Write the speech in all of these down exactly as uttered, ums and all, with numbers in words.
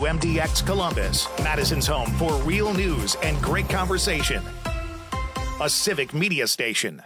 M D X Columbus, Madison's home for real news and great conversation. A civic media station.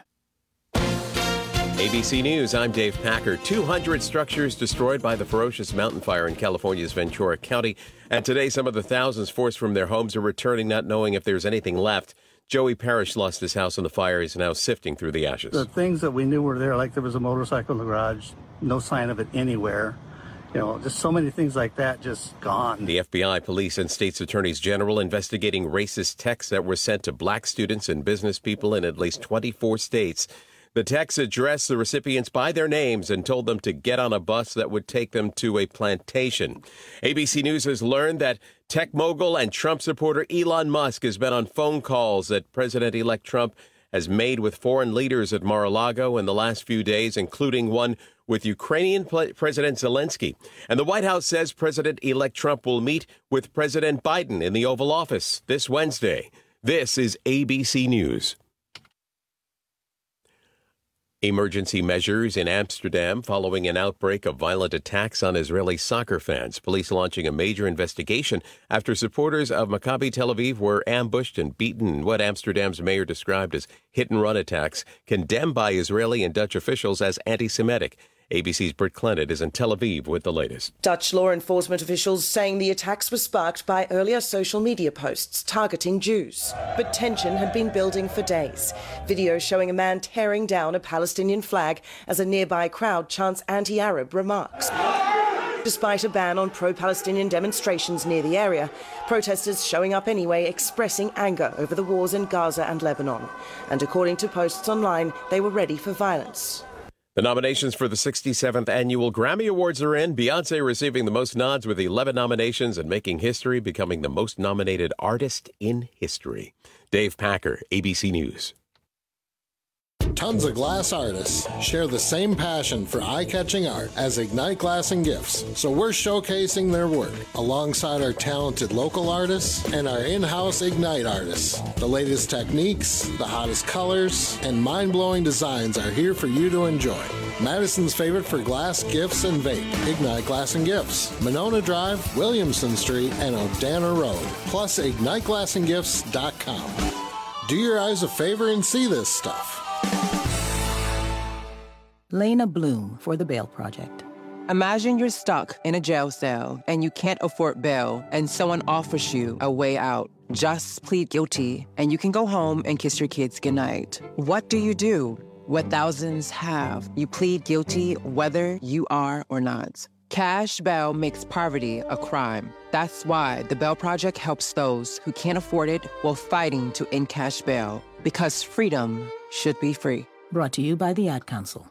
A B C News, I'm Dave Packer. two hundred structures destroyed by the ferocious mountain fire in California's Ventura County. And today, some of the thousands forced from their homes are returning, not knowing if there's anything left. Joey Parrish lost his house in the fire. He's now sifting through the ashes. The things that we knew were there, like there was a motorcycle in the garage, no sign of it anywhere. You know, just so many things like that just gone. The F B I, police, and state's attorneys general investigating racist texts that were sent to black students and business people in at least twenty-four states. The texts addressed the recipients by their names and told them to get on a bus that would take them to a plantation. A B C News has learned that tech mogul and Trump supporter Elon Musk has been on phone calls that President-elect Trump has made with foreign leaders at Mar-a-Lago in the last few days, including one with Ukrainian President Zelensky. And the White House says President-elect Trump will meet with President Biden in the Oval Office this Wednesday. This is A B C News. Emergency measures in Amsterdam following an outbreak of violent attacks on Israeli soccer fans. Police launching a major investigation after supporters of Maccabi Tel Aviv were ambushed and beaten in what Amsterdam's mayor described as hit-and-run attacks, condemned by Israeli and Dutch officials as anti-Semitic. A B C's Britt Clennett is in Tel Aviv with the latest. Dutch law enforcement officials saying the attacks were sparked by earlier social media posts targeting Jews. But tension had been building for days. Video showing a man tearing down a Palestinian flag as a nearby crowd chants anti-Arab remarks. Despite a ban on pro-Palestinian demonstrations near the area, protesters showing up anyway, expressing anger over the wars in Gaza and Lebanon. And according to posts online, they were ready for violence. The nominations for the sixty-seventh Annual Grammy Awards are in. Beyoncé receiving the most nods with eleven nominations and making history, becoming the most nominated artist in history. Dave Packer, A B C News. Tons of glass artists share the same passion for eye-catching art as Ignite Glass and Gifts, so we're showcasing their work alongside our talented local artists and our in-house Ignite artists. The latest techniques, the hottest colors, and mind-blowing designs are here for you to enjoy. Madison's favorite for glass, gifts, and vape, Ignite Glass and Gifts, Monona Drive, Williamson Street, and Odana Road, plus ignite glass and gifts dot com. Do your eyes a favor and see this stuff. Lena Bloom for the Bail Project. Imagine you're stuck in a jail cell and you can't afford bail and someone offers you a way out. Just plead guilty and you can go home and kiss your kids goodnight. What do you do? What thousands have. You plead guilty whether you are or not. Cash bail makes poverty a crime. That's why the Bail Project helps those who can't afford it while fighting to end cash bail. Because freedom should be free. Brought to you by the Ad Council.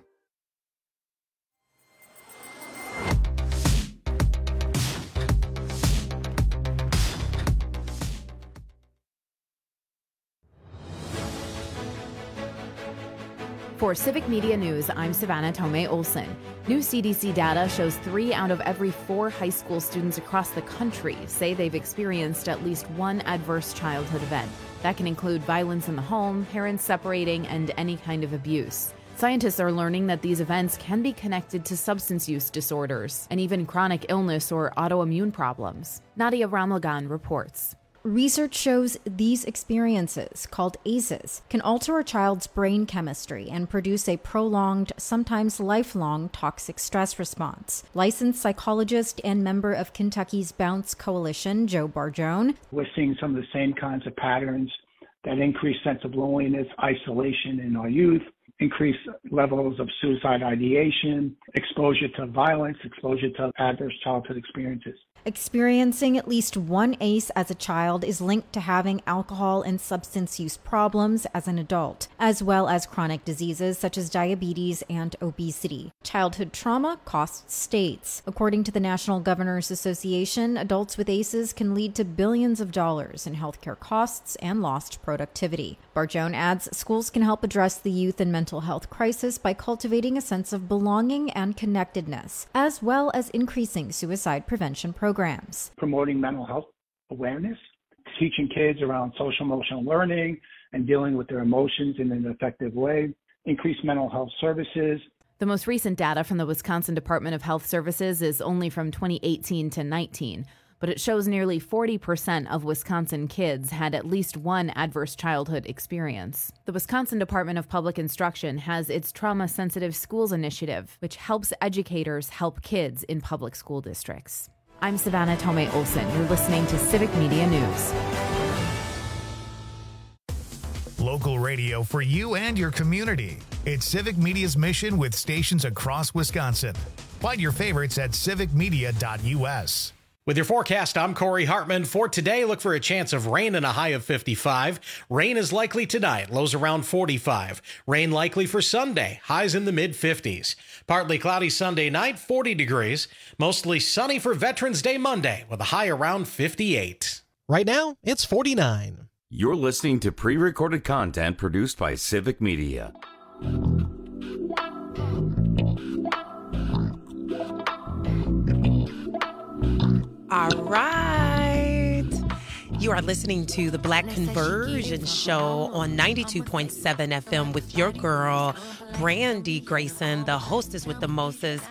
For Civic Media News, I'm Savannah Tomei Olson. New C D C data shows three out of every four high school students across the country say they've experienced at least one adverse childhood event. That can include violence in the home, parents separating, and any kind of abuse. Scientists are learning that these events can be connected to substance use disorders and even chronic illness or autoimmune problems. Nadia Ramlagan reports. Research shows these experiences, called A C Es, can alter a child's brain chemistry and produce a prolonged, sometimes lifelong, toxic stress response. Licensed psychologist and member of Kentucky's Bounce Coalition, Joe Barjone. We're seeing some of the same kinds of patterns, that increased sense of loneliness, isolation in our youth, increased levels of suicide ideation, exposure to violence, exposure to adverse childhood experiences. Experiencing at least one A C E as a child is linked to having alcohol and substance use problems as an adult, as well as chronic diseases such as diabetes and obesity. Childhood trauma costs states. According to the National Governors Association, adults with A C Es can lead to billions of dollars in healthcare costs and lost productivity. Barjone adds schools can help address the youth and mental health crisis by cultivating a sense of belonging and connectedness, as well as increasing suicide prevention programs. Programs. Promoting mental health awareness, teaching kids around social emotional learning and dealing with their emotions in an effective way, increase mental health services. The most recent data from the Wisconsin Department of Health Services is only from twenty eighteen to nineteen. but it shows nearly forty percent of Wisconsin kids had at least one adverse childhood experience. The Wisconsin Department of Public Instruction has its Trauma Sensitive Schools Initiative, which helps educators help kids in public school districts. I'm Savannah Tomei Olson. You're listening to Civic Media News. Local radio for you and your community. It's Civic Media's mission with stations across Wisconsin. Find your favorites at civic media dot u s. With your forecast, I'm Corey Hartman. For today, look for a chance of rain and a high of fifty-five. Rain is likely tonight, lows around forty-five. Rain likely for Sunday, highs in the mid-fifties. Partly cloudy Sunday night, forty degrees. Mostly sunny for Veterans Day Monday, with a high around fifty-eight. Right now, it's forty-nine. You're listening to pre-recorded content produced by Civic Media. All right. You are listening to the Black Conversion Show on ninety-two point seven F M with your girl, Brandy Grayson, the hostess with the mostest.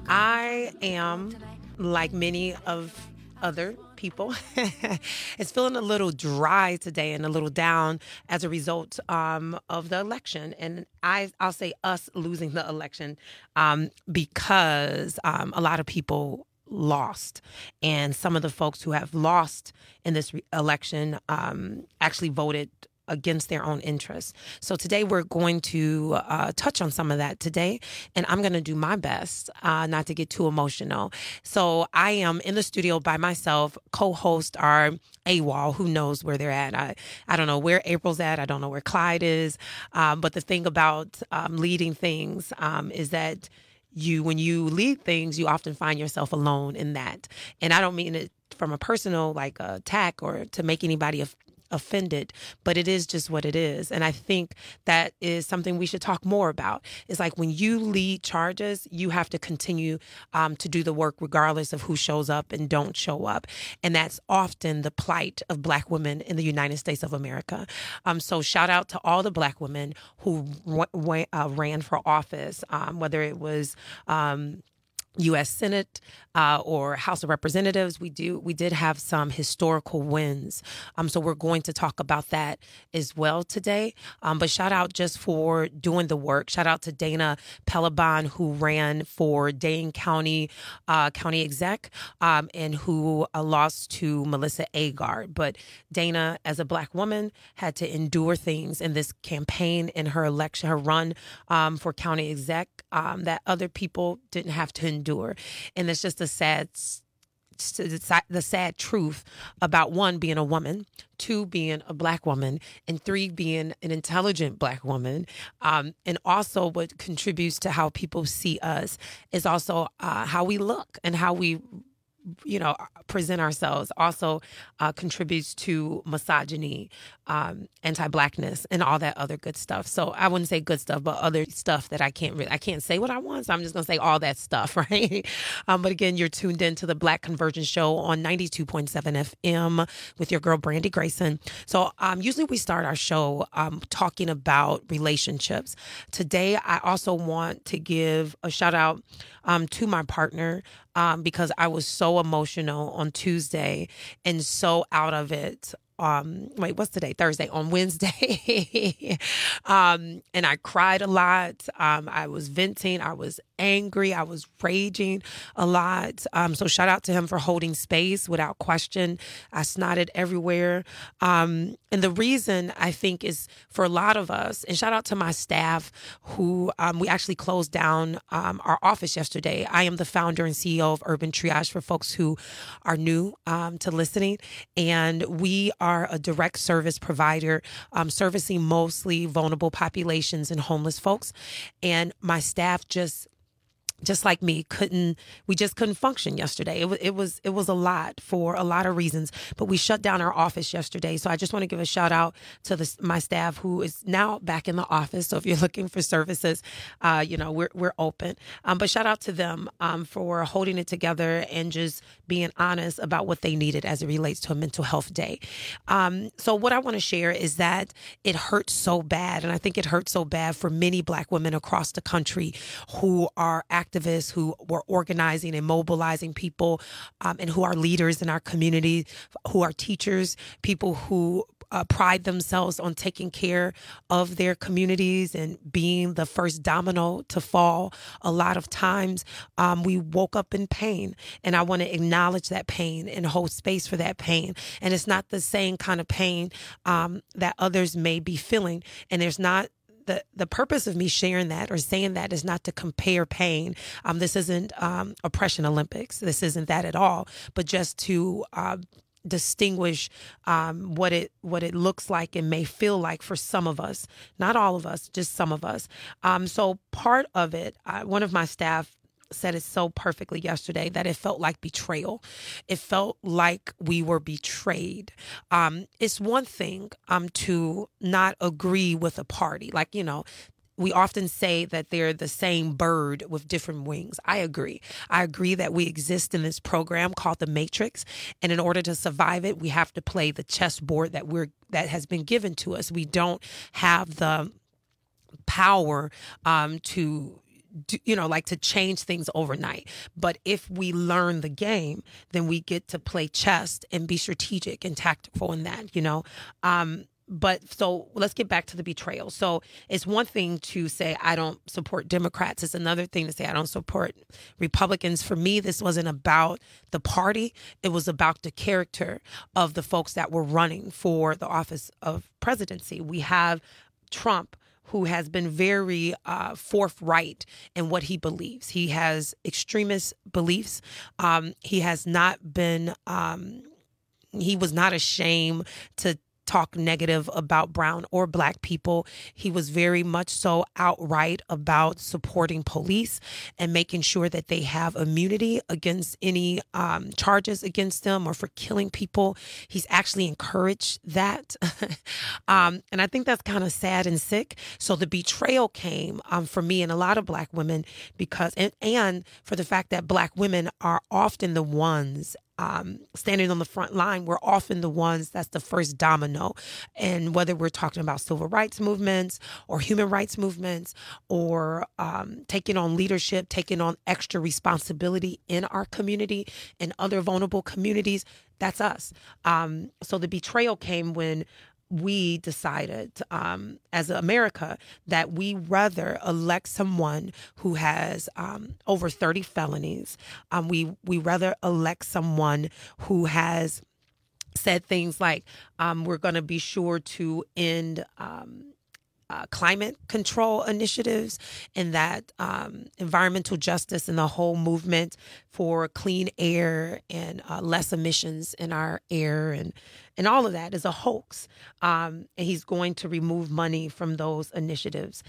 I am, like many of other people, it's feeling a little dry today and a little down as a result um, of the election. And I, I'll say us losing the election um, because um, a lot of people lost. And some of the folks who have lost in this re- election um, actually voted against their own interests. So today we're going to uh, touch on some of that today, and I'm going to do my best uh, not to get too emotional. So I am in the studio by myself. Co-host are AWOL, who knows where they're at. I, I don't know where April's at. I don't know where Clyde is. Um, but the thing about um, leading things um, is that you, when you lead things, you often find yourself alone in that. And I don't mean it from a personal like attack or to make anybody of offended, but it is just what it is. And I think that is something we should talk more about. It's like when you lead charges, you have to continue um, to do the work regardless of who shows up and don't show up. And that's often the plight of Black women in the United States of America. Um, so shout out to all the Black women who w- w- uh, ran for office, um, whether it was um, U S Senate uh, or House of Representatives. We do we did have some historical wins. Um, so we're going to talk about that as well today. Um, but shout out just for doing the work. Shout out to Dana Pelabon, who ran for Dane County uh, County Exec um, and who uh, lost to Melissa Agard. But Dana, as a Black woman, had to endure things in this campaign, in her election, her run um, for County Exec um, that other people didn't have to endure. And it's just a sad, the sad truth about one, being a woman, two, being a Black woman, and three, being an intelligent Black woman. Um, and also what contributes to how people see us is also uh, how we look and how we you know, present ourselves also uh, contributes to misogyny, um, anti-Blackness, and all that other good stuff. So I wouldn't say good stuff, but other stuff that I can't really, I can't say what I want. So I'm just going to say all that stuff, right? Um, but again, you're tuned in to the Black Conversion Show on ninety-two point seven F M with your girl, Brandy Grayson. So um, usually we start our show um, talking about relationships. Today, I also want to give a shout out um, to my partner um, because I was so emotional on Tuesday and so out of it. Um, wait, what's today? Thursday. On Wednesday. um, and I cried a lot. Um, I was venting. I was angry. I was raging a lot. Um, so shout out to him for holding space without question. I snotted everywhere. Um, and the reason I think is for a lot of us, and shout out to my staff who um, we actually closed down um, our office yesterday. I am the founder and C E O of Urban Triage for folks who are new um, to listening. And we are are a direct service provider um, servicing mostly vulnerable populations and homeless folks. And my staff just just like me, couldn't, we just couldn't function yesterday. It was, it was, it was a lot for a lot of reasons, but we shut down our office yesterday. So I just want to give a shout out to the, my staff who is now back in the office. So if you're looking for services, uh, you know, we're, we're open. Um, but shout out to them um, for holding it together and just being honest about what they needed as it relates to a mental health day. Um, so what I want to share is that it hurts so bad. And I think it hurts so bad for many Black women across the country who are active activists who were organizing and mobilizing people, um, and who are leaders in our community, who are teachers, people who Uh, pride themselves on taking care of their communities and being the first domino to fall. A lot of times um, we woke up in pain, and I want to acknowledge that pain and hold space for that pain. And it's not the same kind of pain um, that others may be feeling. And there's not The, the purpose of me sharing that or saying that is not to compare pain. Um, this isn't um, Oppression Olympics. This isn't that at all, but just to uh, distinguish um, what it what it looks like and may feel like for some of us, not all of us, just some of us. Um, so part of it, uh, one of my staff said it so perfectly yesterday that it felt like betrayal. It felt like we were betrayed. Um, it's one thing um, to not agree with a party, like, you know, we often say that they're the same bird with different wings. I agree. I agree that we exist in this program called the Matrix, and in order to survive it, we have to play the chessboard that we're that has been given to us. We don't have the power um, to do, you know, like to change things overnight. But if we learn the game, then we get to play chess and be strategic and tactful in that, you know. Um, But so let's get back to the betrayal. So it's one thing to say, I don't support Democrats. It's another thing to say, I don't support Republicans. For me, this wasn't about the party. It was about the character of the folks that were running for the office of presidency. We have Trump, who has been very uh, forthright in what he believes. He has extremist beliefs. Um, he has not been, um, he was not ashamed to talk negative about brown or black people. He was very much so outright about supporting police and making sure that they have immunity against any um, charges against them or for killing people. He's actually encouraged that. um, and I think that's kind of sad and sick. So the betrayal came um, for me and a lot of black women because, and, and for the fact that black women are often the ones Um, standing on the front line, we're often the ones that's the first domino. And whether we're talking about civil rights movements or human rights movements or um, taking on leadership, taking on extra responsibility in our community and other vulnerable communities, that's us. Um, so the betrayal came when we decided um, as America that we rather elect someone who has um, over thirty felonies. Um, we we rather elect someone who has said things like um, we're going to be sure to end um, uh, climate control initiatives and that um, environmental justice and the whole movement for clean air and uh, less emissions in our air and And all of that is a hoax. Um, and he's going to remove money from those initiatives.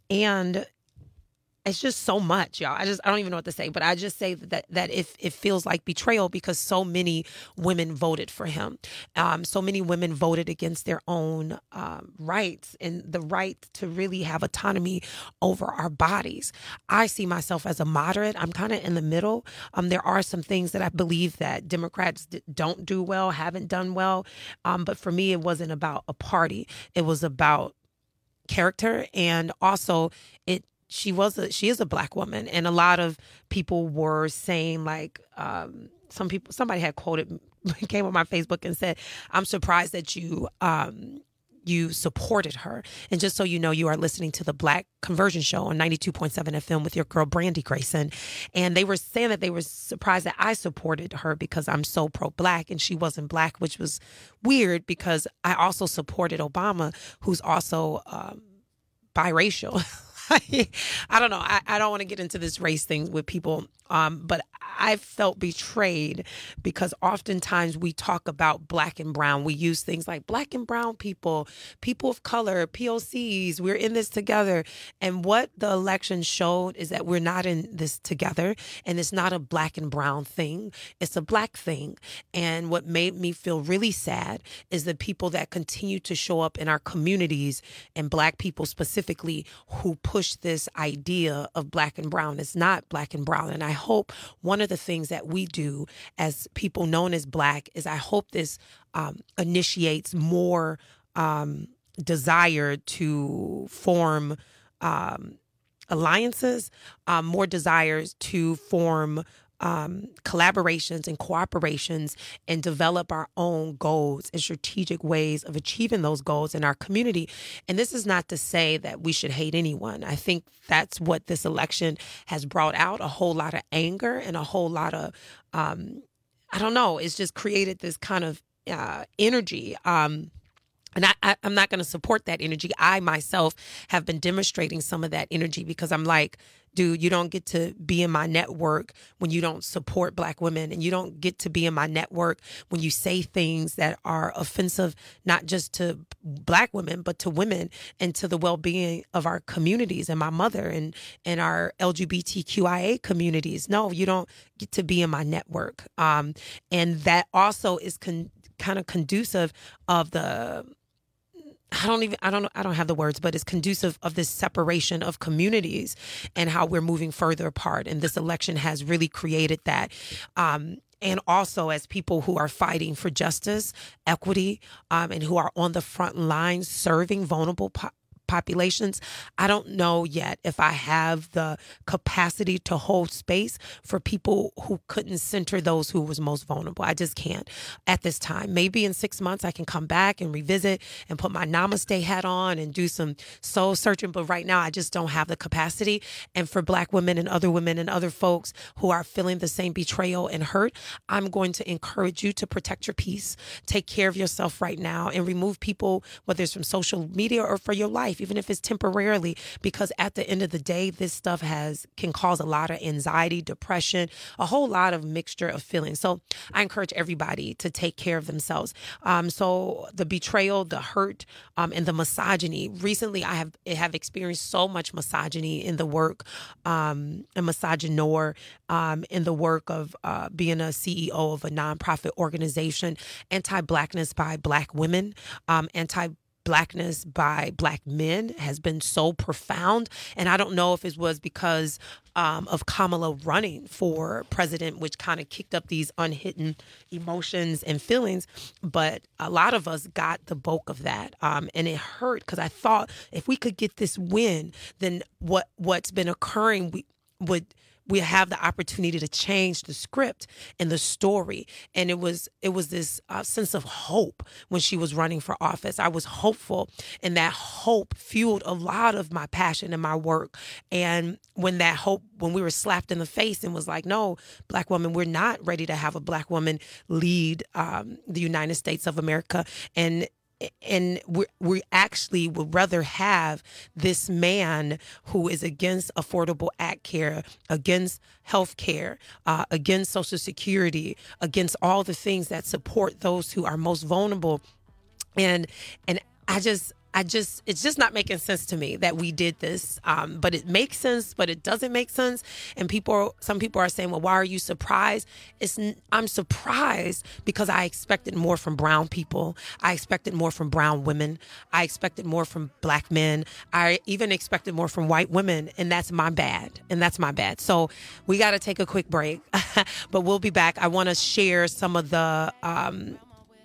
And it's just so much, y'all. I just, I don't even know what to say, but I just say that, that if it feels like betrayal because so many women voted for him. Um, so many women voted against their own um, rights and the right to really have autonomy over our bodies. I see myself as a moderate. I'm kind of in the middle. Um, there are some things that I believe that Democrats d- don't do well, haven't done well. Um, but for me, it wasn't about a party. It was about character. And also it, She was a, she is a black woman. And a lot of people were saying like, um, some people, somebody had quoted, came on my Facebook and said, I'm surprised that you, um, you supported her. And just so you know, you are listening to the Black Conversion Show on ninety-two point seven F M with your girl, Brandy Grayson. And they were saying that they were surprised that I supported her because I'm so pro-black and she wasn't black, which was weird because I also supported Obama, who's also um, biracial. I don't know. I, I don't want to get into this race thing with people, um, but I felt betrayed because oftentimes we talk about black and brown. We use things like black and brown people, people of color, P O Cs. We're in this together. And what the election showed is that we're not in this together. And it's not a black and brown thing. It's a black thing. And what made me feel really sad is the people that continue to show up in our communities and black people specifically who push this idea of black and brown. It's not black and brown. And I hope one of the things that we do as people known as black is I hope this um, initiates more um, desire to form um, alliances, um, more desires to form Um, collaborations and cooperations and develop our own goals and strategic ways of achieving those goals in our community. And this is not to say that we should hate anyone. I think that's what this election has brought out, a whole lot of anger and a whole lot of, um, I don't know, it's just created this kind of uh, energy. Um, And I, I, I'm not going to support that energy. I myself have been demonstrating some of that energy because I'm like, dude, you don't get to be in my network when you don't support Black women, and you don't get to be in my network when you say things that are offensive, not just to Black women, but to women and to the well-being of our communities and my mother and, and our L G B T Q I A communities. No, you don't get to be in my network. Um, and that also is con- kind of conducive of the... I don't even, I don't, I don't have the words, but it's conducive of this separation of communities and how we're moving further apart. And this election has really created that. Um, and also as people who are fighting for justice, equity, um, and who are on the front lines serving vulnerable po- populations, I don't know yet if I have the capacity to hold space for people who couldn't center those who was most vulnerable. I just can't at this time. Maybe in six months I can come back and revisit and put my namaste hat on and do some soul searching. But right now I just don't have the capacity. And for Black women and other women and other folks who are feeling the same betrayal and hurt, I'm going to encourage you to protect your peace, take care of yourself right now, and remove people, whether it's from social media or for your life, even if it's temporarily, because at the end of the day, this stuff has can cause a lot of anxiety, depression, a whole lot of mixture of feelings. So I encourage everybody to take care of themselves. Um, so the betrayal, the hurt, um, and the misogyny. Recently, I have have experienced so much misogyny in the work, um, and misogynoir um, in the work of uh, being a C E O of a nonprofit organization, Anti-Blackness by Black Women, um, anti Blackness by Black men has been so profound. And I don't know if it was because um, of Kamala running for president, which kind of kicked up these unhidden emotions and feelings. But a lot of us got the bulk of that. Um, and it hurt because I thought if we could get this win, then what, what's been occurring we would we have the opportunity to change the script and the story. And it was it was this uh, sense of hope when she was running for office. I was hopeful, and that hope fueled a lot of my passion and my work. And when that hope, when we were slapped in the face and was like, no, Black woman, we're not ready to have a Black woman lead um, the United States of America. And And we we actually would rather have this man who is against Affordable Act Care, against health care, uh, against Social Security, against all the things that support those who are most vulnerable. And and I just I just it's just not making sense to me that we did this. Um, but it makes sense, but it doesn't make sense. And people, some people are saying, well, why are you surprised? It's I'm surprised because I expected more from brown people. I expected more from brown women. I expected more from Black men. I even expected more from white women. And that's my bad. And that's my bad. So we got to take a quick break, but we'll be back. I want to share some of the, um,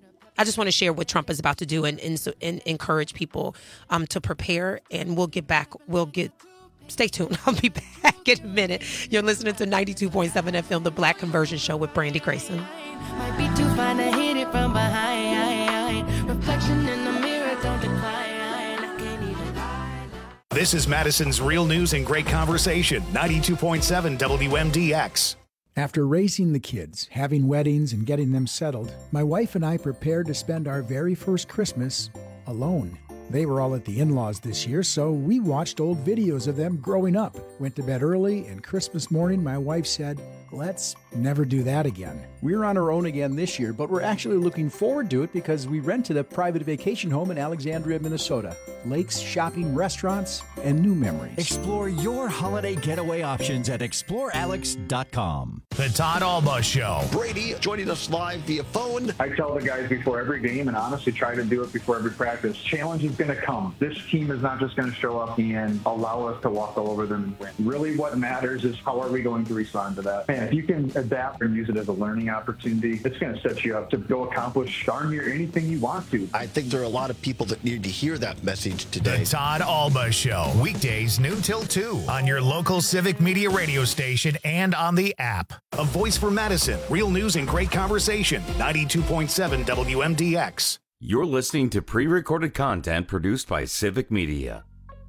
I just want to share what Trump is about to do and, and, and encourage people um, to prepare. And we'll get back. We'll get. Stay tuned. I'll be back in a minute. You're listening to ninety-two point seven F M, The Black Conversion Show with Brandy Grayson. Might be too fine to hit it from behind. Reflection in the mirror, don't decline. I can't even hide. This is Madison's Real News and Great Conversation, ninety-two point seven W M D X. After raising the kids, having weddings, and getting them settled, my wife and I prepared to spend our very first Christmas alone. They were all at the in-laws this year, so we watched old videos of them growing up, went to bed early, and Christmas morning my wife said, let's never do that again. We're on our own again this year, but we're actually looking forward to it because we rented a private vacation home in Alexandria, Minnesota. Lakes, shopping, restaurants, and new memories. Explore your holiday getaway options at explore alex dot com. The Todd Alba Show. Brady joining us live via phone. I tell the guys before every game, and honestly try to do it before every practice, challenge is going to come. This team is not just going to show up and allow us to walk all over them and win. Really what matters is how are we going to respond to that. man, if you can adapt and use it as a learning opportunity, it's going to set you up to go accomplish darn near anything you want to. I think there are a lot of people that need to hear that message today. The Todd Alba Show, weekdays noon till two on your local Civic Media radio station and on the app. A voice for Madison, real news and great conversation. ninety-two point seven W M D X. You're listening to pre-recorded content produced by Civic Media.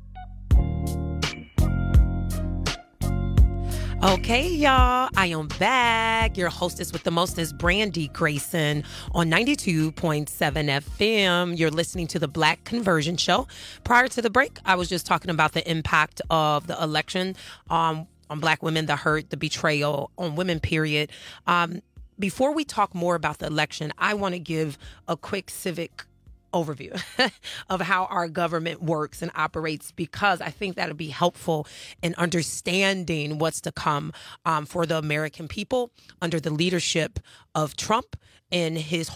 Okay, y'all, I am back. Your hostess with the mostest, Brandy Grayson, on ninety-two point seven F M. You're listening to the Black Conversion Show. Prior to the break, I was just talking about the impact of the election um, on Black women, the hurt, the betrayal on women, period. Um, before we talk more about the election, I want to give a quick civic overview of how our government works and operates, because I think that'll be helpful in understanding what's to come um, for the American people under the leadership of Trump and his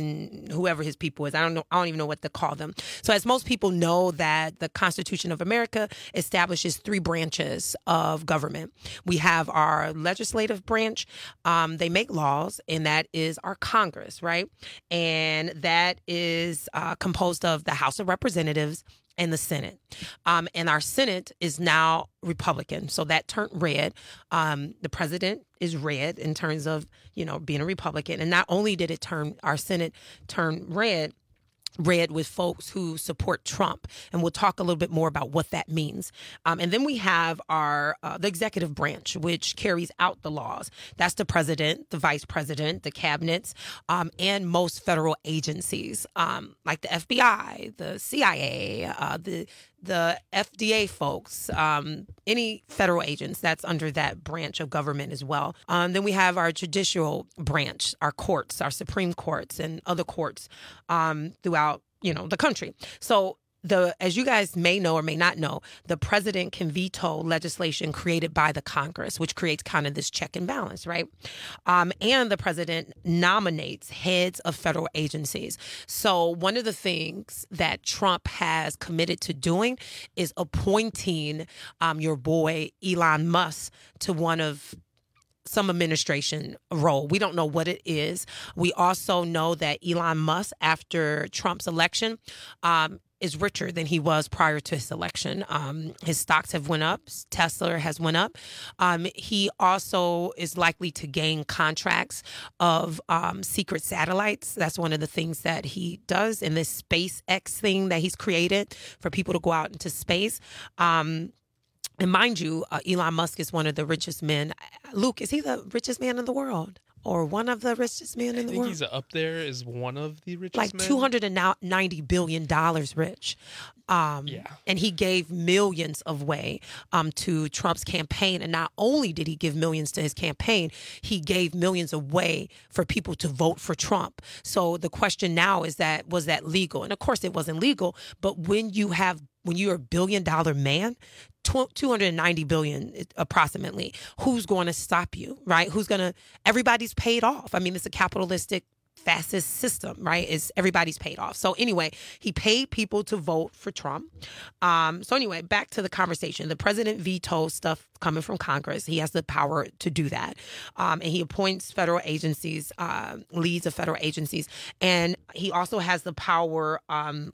in whoever his people is. I don't know. I don't even know what to call them. So as most people know, that the Constitution of America establishes three branches of government. We have our legislative branch. Um, they make laws, and that is our Congress, right? And that is uh, composed of the House of Representatives and the Senate. Um, and our Senate is now Republican. So that turned red. Um, the president is red in terms of, you know, being a Republican. And not only did it turn our Senate turn red, red with folks who support Trump. And we'll talk a little bit more about what that means. Um, and then we have our uh, the executive branch, which carries out the laws. That's the president, the vice president, the cabinets, um, and most federal agencies, um, like the F B I, the C I A, uh, the the F D A folks, um, any federal agents that's under that branch of government as well. Um, then we have our judicial branch, our courts, our Supreme Courts and other courts um, throughout, you know, the country. So the, as you guys may know or may not know, the president can veto legislation created by the Congress, which creates kind of this check and balance, right? Um, and the president nominates heads of federal agencies. So one of the things that Trump has committed to doing is appointing um, your boy Elon Musk to one of some administration role. We don't know what it is. We also know that Elon Musk, after Trump's election, um, is richer than he was prior to his election. Um, his stocks have went up. Tesla has went up. Um, he also is likely to gain contracts of um, secret satellites. That's one of the things that he does in this SpaceX thing that he's created for people to go out into space. Um, and mind you, uh, Elon Musk is one of the richest men. Luke, is he the richest man in the world? Or one of the richest men in I the think world? he's up there as one of the richest like men. two hundred ninety billion dollars rich. Um, yeah. And he gave millions away um, to Trump's campaign. And not only did he give millions to his campaign, he gave millions away for people to vote for Trump. So the question now is that, was that legal? And of course it wasn't legal. But when you have, when you're a billion dollar man, two hundred ninety billion approximately, who's going to stop you, right? Who's going to, everybody's paid off. I mean, it's a capitalistic fascist system, right? Is everybody's paid off. So anyway, he paid people to vote for Trump. Um, so anyway, back to the conversation. The president vetoes stuff coming from Congress. He has the power to do that. Um, and he appoints federal agencies, uh, leads of federal agencies. And he also has the power um,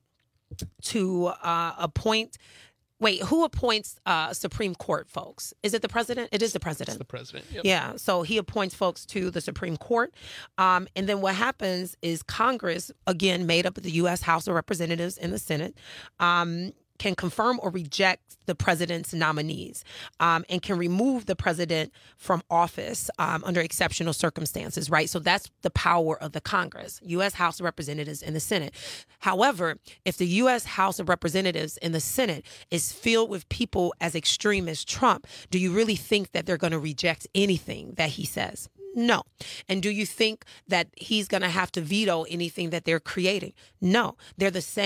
to uh, appoint Wait, who appoints uh, Supreme Court folks? Is it the president? It is the president. It's the president. Yep. Yeah. So he appoints folks to the Supreme Court. Um, and then what happens is Congress, again, made up of the U S House of Representatives and the Senate, um, can confirm or reject the president's nominees um, and can remove the president from office um, under exceptional circumstances, right? So that's the power of the Congress, U S House of Representatives and the Senate. However, if the U S House of Representatives and the Senate is filled with people as extreme as Trump, do you really think that they're going to reject anything that he says? No. And do you think that he's going to have to veto anything that they're creating? No. They're the same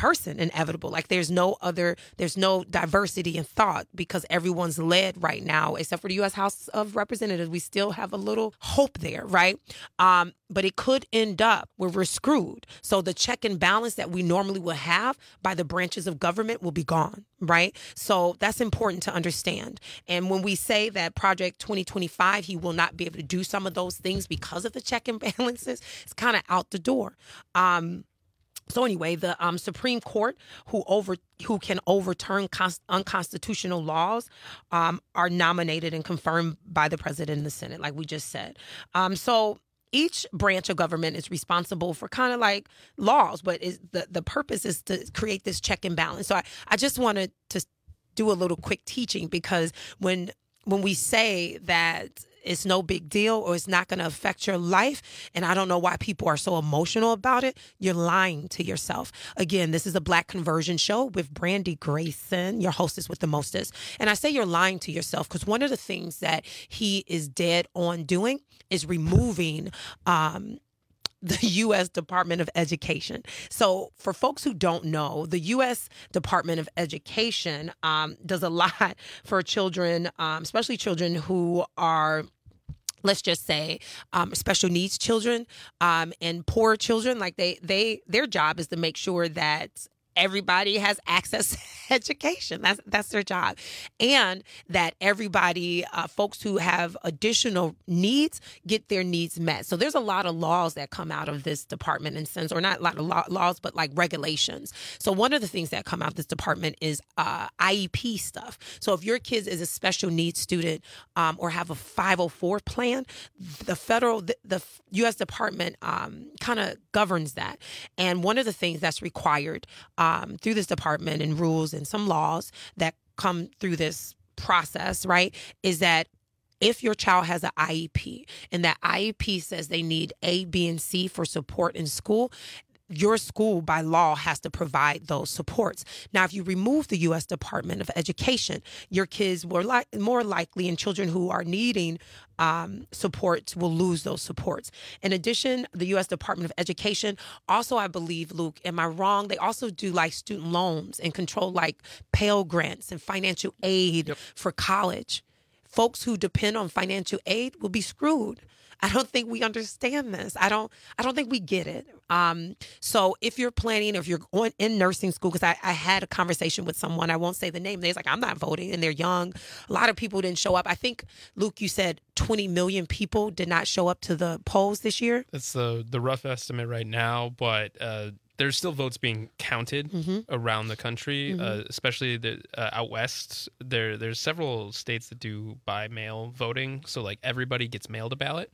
person inevitable. Like there's no other, there's no diversity in thought because everyone's led right now, except for the U S House of Representatives. We still have a little hope there, right? Um, but it could end up where we're screwed. So the check and balance that we normally will have by the branches of government will be gone, right? So that's important to understand. And when we say that Project twenty twenty-five, he will not be able to do some of those things because of the check and balances, it's kind of out the door. Um, So anyway, the um, Supreme Court, who over who can overturn const- unconstitutional laws, um, are nominated and confirmed by the president and the Senate, like we just said. Um, so each branch of government is responsible for kind of like laws, but is the the purpose is to create this check and balance. So I, I just wanted to do a little quick teaching because when when we say that it's no big deal or it's not going to affect your life, and I don't know why people are so emotional about it, you're lying to yourself. Again, this is a Black Conversion Show with Brandy Grayson, your hostess with the mostest. And I say you're lying to yourself because one of the things that he is dead on doing is removing um, the U S Department of Education. So for folks who don't know, the U S Department of Education um, does a lot for children, um, especially children who are, let's just say, um, special needs children um, and poor children. Like they, they, their job is to make sure that everybody has access to education. That's that's their job. And that everybody, uh, folks who have additional needs, get their needs met. So there's a lot of laws that come out of this department in sense, or not a lot of law, laws, but like regulations. So one of the things that come out of this department is uh, I E P stuff. So if your kid is a special needs student um, or have a five oh four plan, the federal, the, the U S Department um, kind of governs that. And one of the things that's required Um, through this department and rules and some laws that come through this process, right, is that if your child has an I E P and that I E P says they need A, B, and C for support in school, your school by law has to provide those supports. Now, if you remove the U S Department of Education, your kids were like more likely, and children who are needing um, supports will lose those supports. In addition, the U S Department of Education also, I believe, Luke, am I wrong? They also do like student loans and control like Pell Grants and financial aid yep. for college. Folks who depend on financial aid will be screwed. I don't think we understand this. I don't I don't think we get it. Um, so if you're planning, if you're going in nursing school, because I, I had a conversation with someone, I won't say the name, they're like, I'm not voting, and they're young. A lot of people didn't show up. I think, Luke, you said twenty million people did not show up to the polls this year. That's the, the rough estimate right now, but uh, there's still votes being counted mm-hmm. around the country, mm-hmm. uh, especially the, uh, out west. There, There's several states that do by mail voting, so like everybody gets mailed a ballot.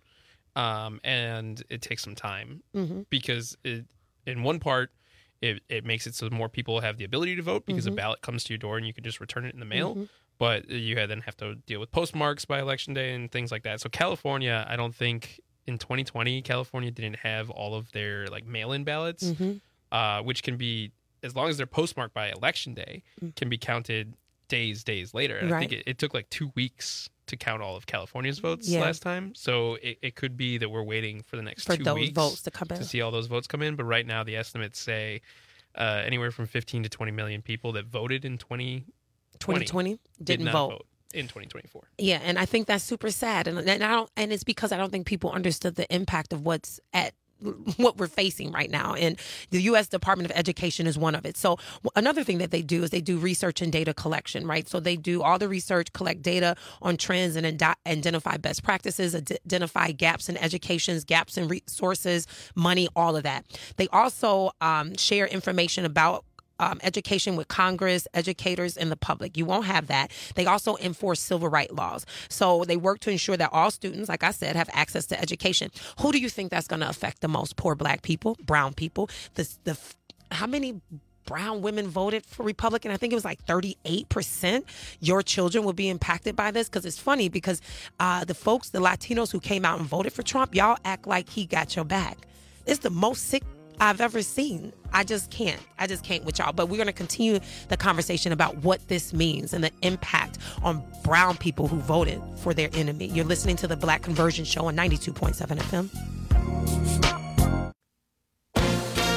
Um, and it takes some time mm-hmm. because it, in one part, it, it makes it so more people have the ability to vote because mm-hmm. a ballot comes to your door and you can just return it in the mail. Mm-hmm. But you then have to deal with postmarks by election day and things like that. So California, I don't think in twenty twenty, California didn't have all of their like mail-in ballots, mm-hmm. uh, which can be, as long as they're postmarked by election day, mm-hmm. can be counted days, days later. And right. I think it, it took like two weeks to count all of California's votes yeah. last time. So it, it could be that we're waiting for the next for two those weeks votes to come in. to see all those votes come in. But right now, the estimates say uh, anywhere from fifteen to twenty million people that voted in twenty twenty, twenty twenty didn't did not vote. vote in twenty twenty-four. Yeah, and I think that's super sad. And, and I don't, and it's because I don't think people understood the impact of what's at what we're facing right now. And the U S Department of Education is one of it. So another thing that they do is they do research and data collection, right? So they do all the research, collect data on trends, and ind- identify best practices, ad- identify gaps in educations, gaps in resources, money, all of that. They also um, share information about Um, education with Congress, educators, and the public. You won't have that. They also enforce civil rights laws. So they work to ensure that all students, like I said, have access to education. Who do you think that's going to affect the most? Poor Black people, brown people. The the how many brown women voted for Republican? I think it was like thirty-eight percent. Your children will be impacted by this, because it's funny because uh, the folks, the Latinos who came out and voted for Trump, y'all act like he got your back. It's the most sick I've ever seen. I just can't. I just can't with y'all. But we're going to continue the conversation about what this means and the impact on brown people who voted for their enemy. You're listening to the Black Conversion Show on ninety-two point seven F M.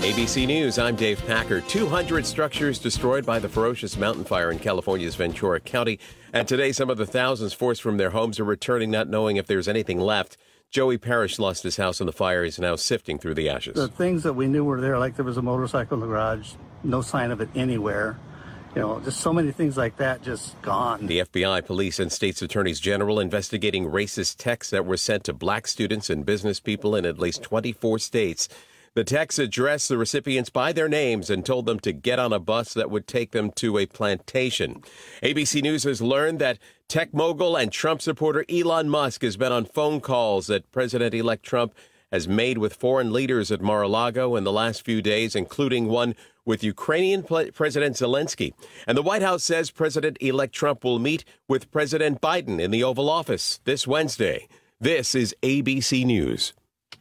A B C News, I'm Dave Packer. two hundred structures destroyed by the ferocious mountain fire in California's Ventura County. And today, some of the thousands forced from their homes are returning, not knowing if there's anything left. Joey Parrish lost his house in the fire. He's now sifting through the ashes. The things that we knew were there, like there was a motorcycle in the garage, no sign of it anywhere. You know, just so many things like that just gone. The F B I, police, and state's attorneys general investigating racist texts that were sent to black students and business people in at least twenty-four states. The texts addressed the recipients by their names and told them to get on a bus that would take them to a plantation. A B C News has learned that tech mogul and Trump supporter Elon Musk has been on phone calls that President-elect Trump has made with foreign leaders at Mar-a-Lago in the last few days, including one with Ukrainian President Zelensky. And the White House says President-elect Trump will meet with President Biden in the Oval Office this Wednesday. This is A B C News.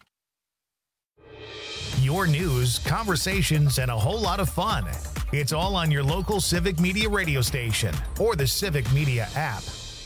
Your news, conversations, and a whole lot of fun. It's all on your local Civic Media radio station or the Civic Media app.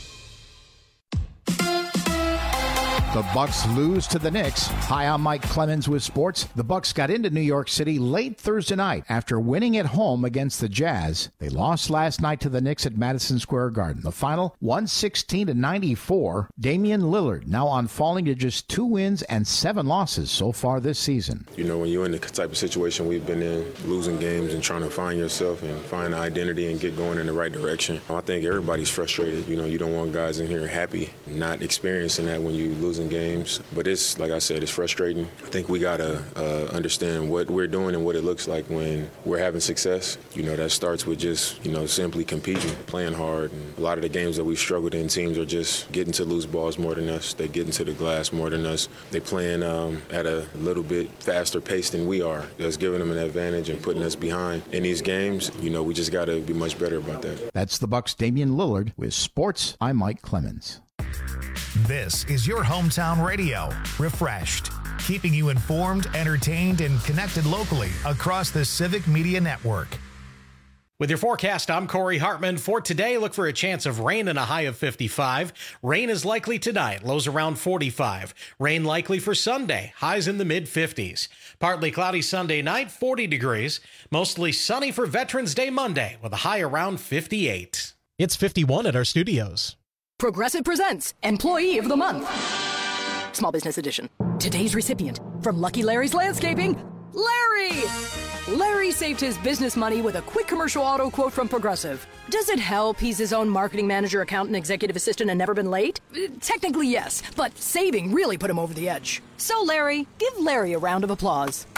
The Bucks lose to the Knicks. Hi, I'm Mike Clemens with sports. The Bucks got into New York City late Thursday night after winning at home against the Jazz. They lost last night to the Knicks at Madison Square Garden. The final, one sixteen to ninety-four. Damian Lillard now on falling to just two wins and seven losses so far this season. You know, when you're in the type of situation we've been in, losing games and trying to find yourself and find identity and get going in the right direction, I think everybody's frustrated. You know, you don't want guys in here happy, not experiencing that when you losing games. But it's, like I said, it's frustrating. I think we got to uh, understand what we're doing and what it looks like when we're having success. You know, that starts with just, you know, simply competing, playing hard. And a lot of the games that we've struggled in, teams are just getting to loose balls more than us. They get into the glass more than us. They playing um, at a little bit faster pace than we are. That's giving them an advantage and putting us behind. In these games, you know, we just got to be much better about that. That's the Bucks' Damian Lillard. With sports, I'm Mike Clemens. This is your hometown radio, refreshed, keeping you informed, entertained, and connected locally across the Civic Media Network. With your forecast, I'm Corey Hartman. For today, look for a chance of rain and a high of fifty-five. Rain is likely tonight, lows around forty-five. Rain likely for Sunday, highs in the mid fifties. Partly cloudy Sunday night, forty degrees. Mostly sunny for Veterans Day Monday, with a high around fifty-eight. It's fifty-one at our studios. Progressive presents Employee of the Month. Small Business Edition. Today's recipient from Lucky Larry's Landscaping, Larry! Larry saved his business money with a quick commercial auto quote from Progressive. Does it help he's his own marketing manager, accountant, executive assistant, and never been late? Technically, yes, but saving really put him over the edge. So, Larry, give Larry a round of applause.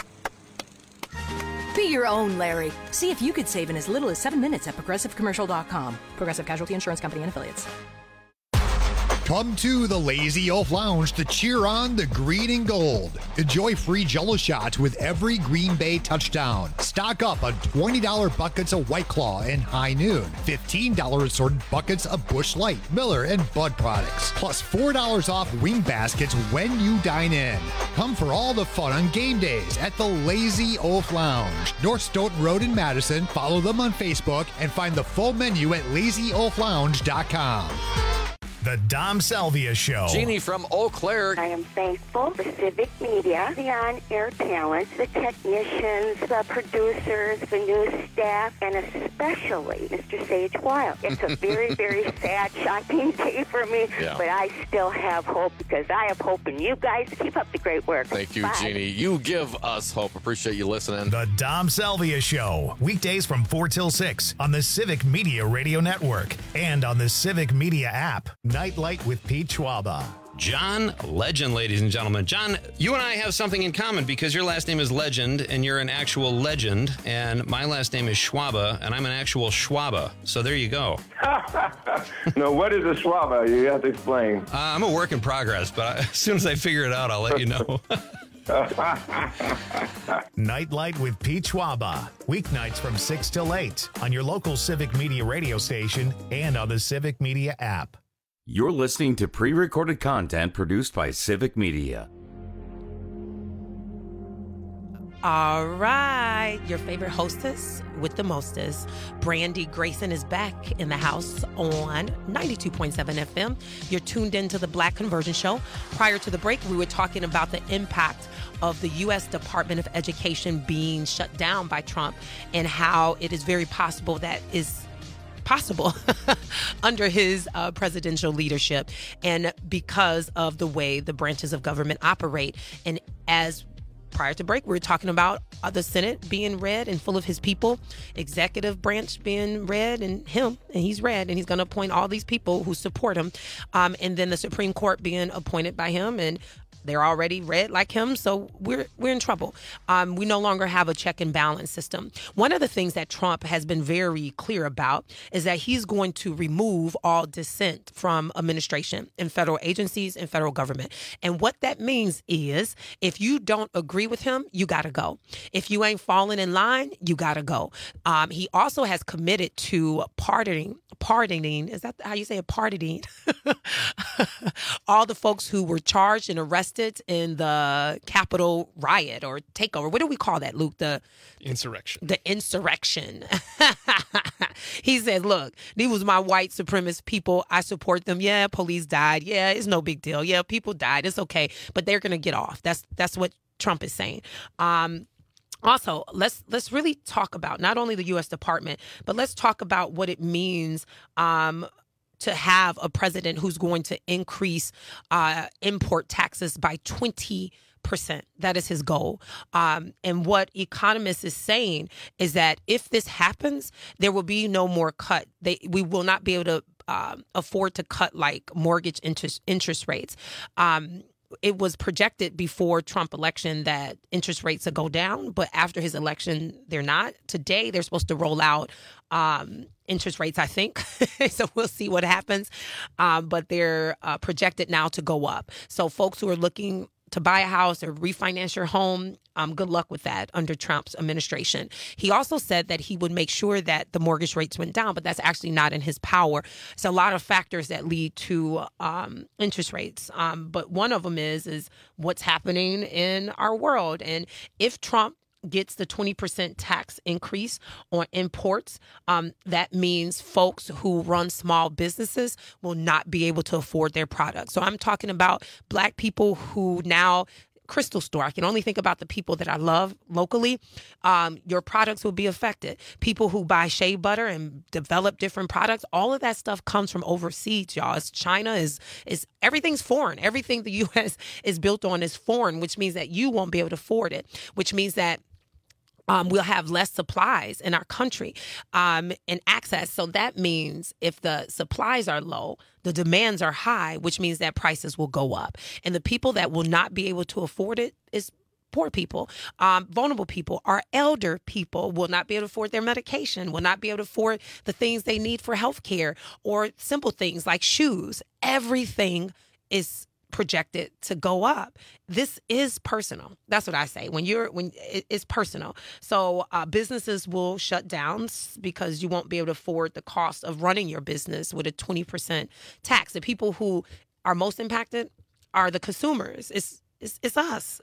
Be your own Larry. See if you could save in as little as seven minutes at progressive commercial dot com. Progressive Casualty Insurance Company and Affiliates. Come to the Lazy Oaf Lounge to cheer on the green and gold. Enjoy free Jell-O shots with every Green Bay touchdown. Stock up on twenty dollars buckets of White Claw and High Noon. fifteen dollars assorted buckets of Busch Light, Miller, and Bud products. Plus four dollars off wing baskets when you dine in. Come for all the fun on game days at the Lazy Oaf Lounge. North Stoughton Road in Madison. Follow them on Facebook and find the full menu at lazy oaf lounge dot com. The Dom Salvia Show. Jeannie from Eau Claire. I am thankful for Civic Media, the on-air talent, the technicians, the producers, the news staff, and especially Mister Sage Wild. It's a very, very sad, shocking day for me, yeah. But I still have hope because I have hope in you guys. Keep up the great work. Thank you, Bye. Jeannie. You give us hope. Appreciate you listening. The Dom Salvia Show. Weekdays from four till six on the Civic Media Radio Network and on the Civic Media app. Nightlight with Pete Schwaba. John Legend, ladies and gentlemen. John, you and I have something in common because your last name is Legend and you're an actual legend, and my last name is Schwaba and I'm an actual Schwaba. So there you go. No, what is a Schwaba? You have to explain. Uh, I'm a work in progress, but I, as soon as I figure it out, I'll let you know. Nightlight with Pete Schwaba. Weeknights from six till eight on your local Civic Media radio station and on the Civic Media app. You're listening to pre-recorded content produced by Civic Media. All right. Your favorite hostess with the mostest, Brandy Grayson, is back in the house on ninety-two point seven F M. You're tuned into the Black Conversion Show. Prior to the break, we were talking about the impact of the U S Department of Education being shut down by Trump and how it is very possible that is possible under his uh, presidential leadership and because of the way the branches of government operate. And as prior to break, we were talking about uh, the Senate being red and full of his people, executive branch being red and him, and he's red, and he's going to appoint all these people who support him. Um, and then the Supreme Court being appointed by him, and they're already red like him, so we're we're in trouble. Um, we no longer have a check and balance system. One of the things that Trump has been very clear about is that he's going to remove all dissent from administration in federal agencies and federal government. And what that means is if you don't agree with him, you got to go. If you ain't falling in line, you got to go. Um, he also has committed to pardoning, pardoning, is that how you say it, pardoning, all the folks who were charged and arrested in the Capitol riot or takeover. What do we call that, Luke? The insurrection. The insurrection. He said, look, these was my white supremacist people. I support them. Yeah, police died. Yeah, it's no big deal. Yeah, people died. It's okay. But they're going to get off. That's that's what Trump is saying. Um, Also, let's let's really talk about not only the U S Department, but let's talk about what it means um, to have a president who's going to increase uh, import taxes by twenty percent. That is his goal. Um, and what economists is saying is that if this happens, there will be no more cut. They, we will not be able to uh, afford to cut like mortgage interest interest rates. Um, It was projected before Trump election that interest rates would go down, but after his election, they're not. Today, they're supposed to roll out um, interest rates, I think. So we'll see what happens. Um, but they're uh, projected now to go up. So folks who are looking to buy a house or refinance your home, um, good luck with that under Trump's administration. He also said that he would make sure that the mortgage rates went down, but that's actually not in his power. It's a lot of factors that lead to um, interest rates. Um, but one of them is, is what's happening in our world. And if Trump gets the twenty percent tax increase on imports, um, that means folks who run small businesses will not be able to afford their products. So I'm talking about Black people who now, Crystal Store, I can only think about the people that I love locally. Um, your products will be affected. People who buy shea butter and develop different products, all of that stuff comes from overseas, y'all. It's China is is everything's foreign. Everything the U S is built on is foreign, which means that you won't be able to afford it, which means that Um, we'll have less supplies in our country um, and access. So that means if the supplies are low, the demands are high, which means that prices will go up. And the people that will not be able to afford it is poor people, um, vulnerable people. Our elder people will not be able to afford their medication, will not be able to afford the things they need for health care or simple things like shoes. Everything is projected to go up. This is personal. That's what I say. When you're, when it, it's personal. So uh, businesses will shut down because you won't be able to afford the cost of running your business with a twenty percent tax. The people who are most impacted are the consumers. It's It's, it's us.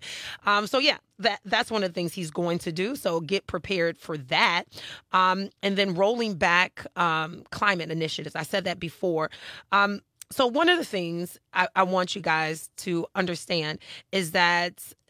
um, so, yeah, that that's one of the things he's going to do. So get prepared for that. Um, and then rolling back um, climate initiatives. I said that before. Um, so one of the things I, I want you guys to understand is that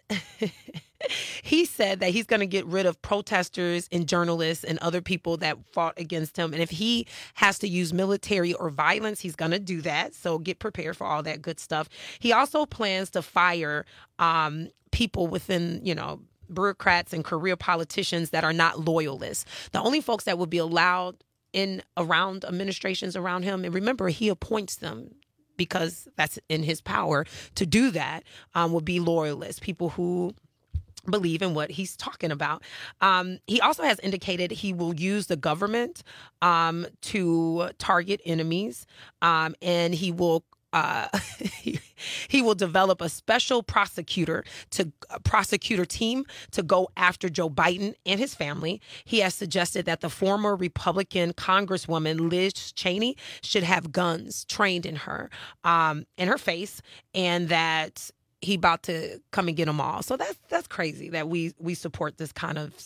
he said that he's going to get rid of protesters and journalists and other people that fought against him. And if he has to use military or violence, he's going to do that. So get prepared for all that good stuff. He also plans to fire um, people within, you know, bureaucrats and career politicians that are not loyalists. The only folks that will be allowed in around administrations around him, and remember, he appoints them because that's in his power to do that, um, will be loyalists, people who believe in what he's talking about. Um, he also has indicated he will use the government um, to target enemies, um, and he will Uh, he, he will develop a special prosecutor to a prosecutor team to go after Joe Biden and his family. He has suggested that the former Republican Congresswoman Liz Cheney should have guns trained in her, um, in her face, and that he about to come and get them all. So that's that's crazy that we we support this kind of.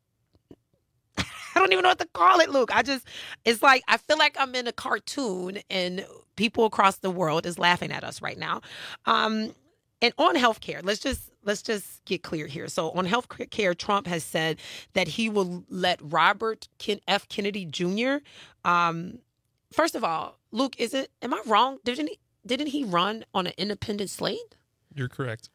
I don't even know what to call it, Luke. I just, it's like, I feel like I'm in a cartoon and people across the world is laughing at us right now. Um, and on healthcare, let's just, let's just get clear here. So on healthcare, Trump has said that he will let Robert Ken- F. Kennedy Junior Um, first of all, Luke, is it, am I wrong? Didn't he, didn't he run on an independent slate? You're correct.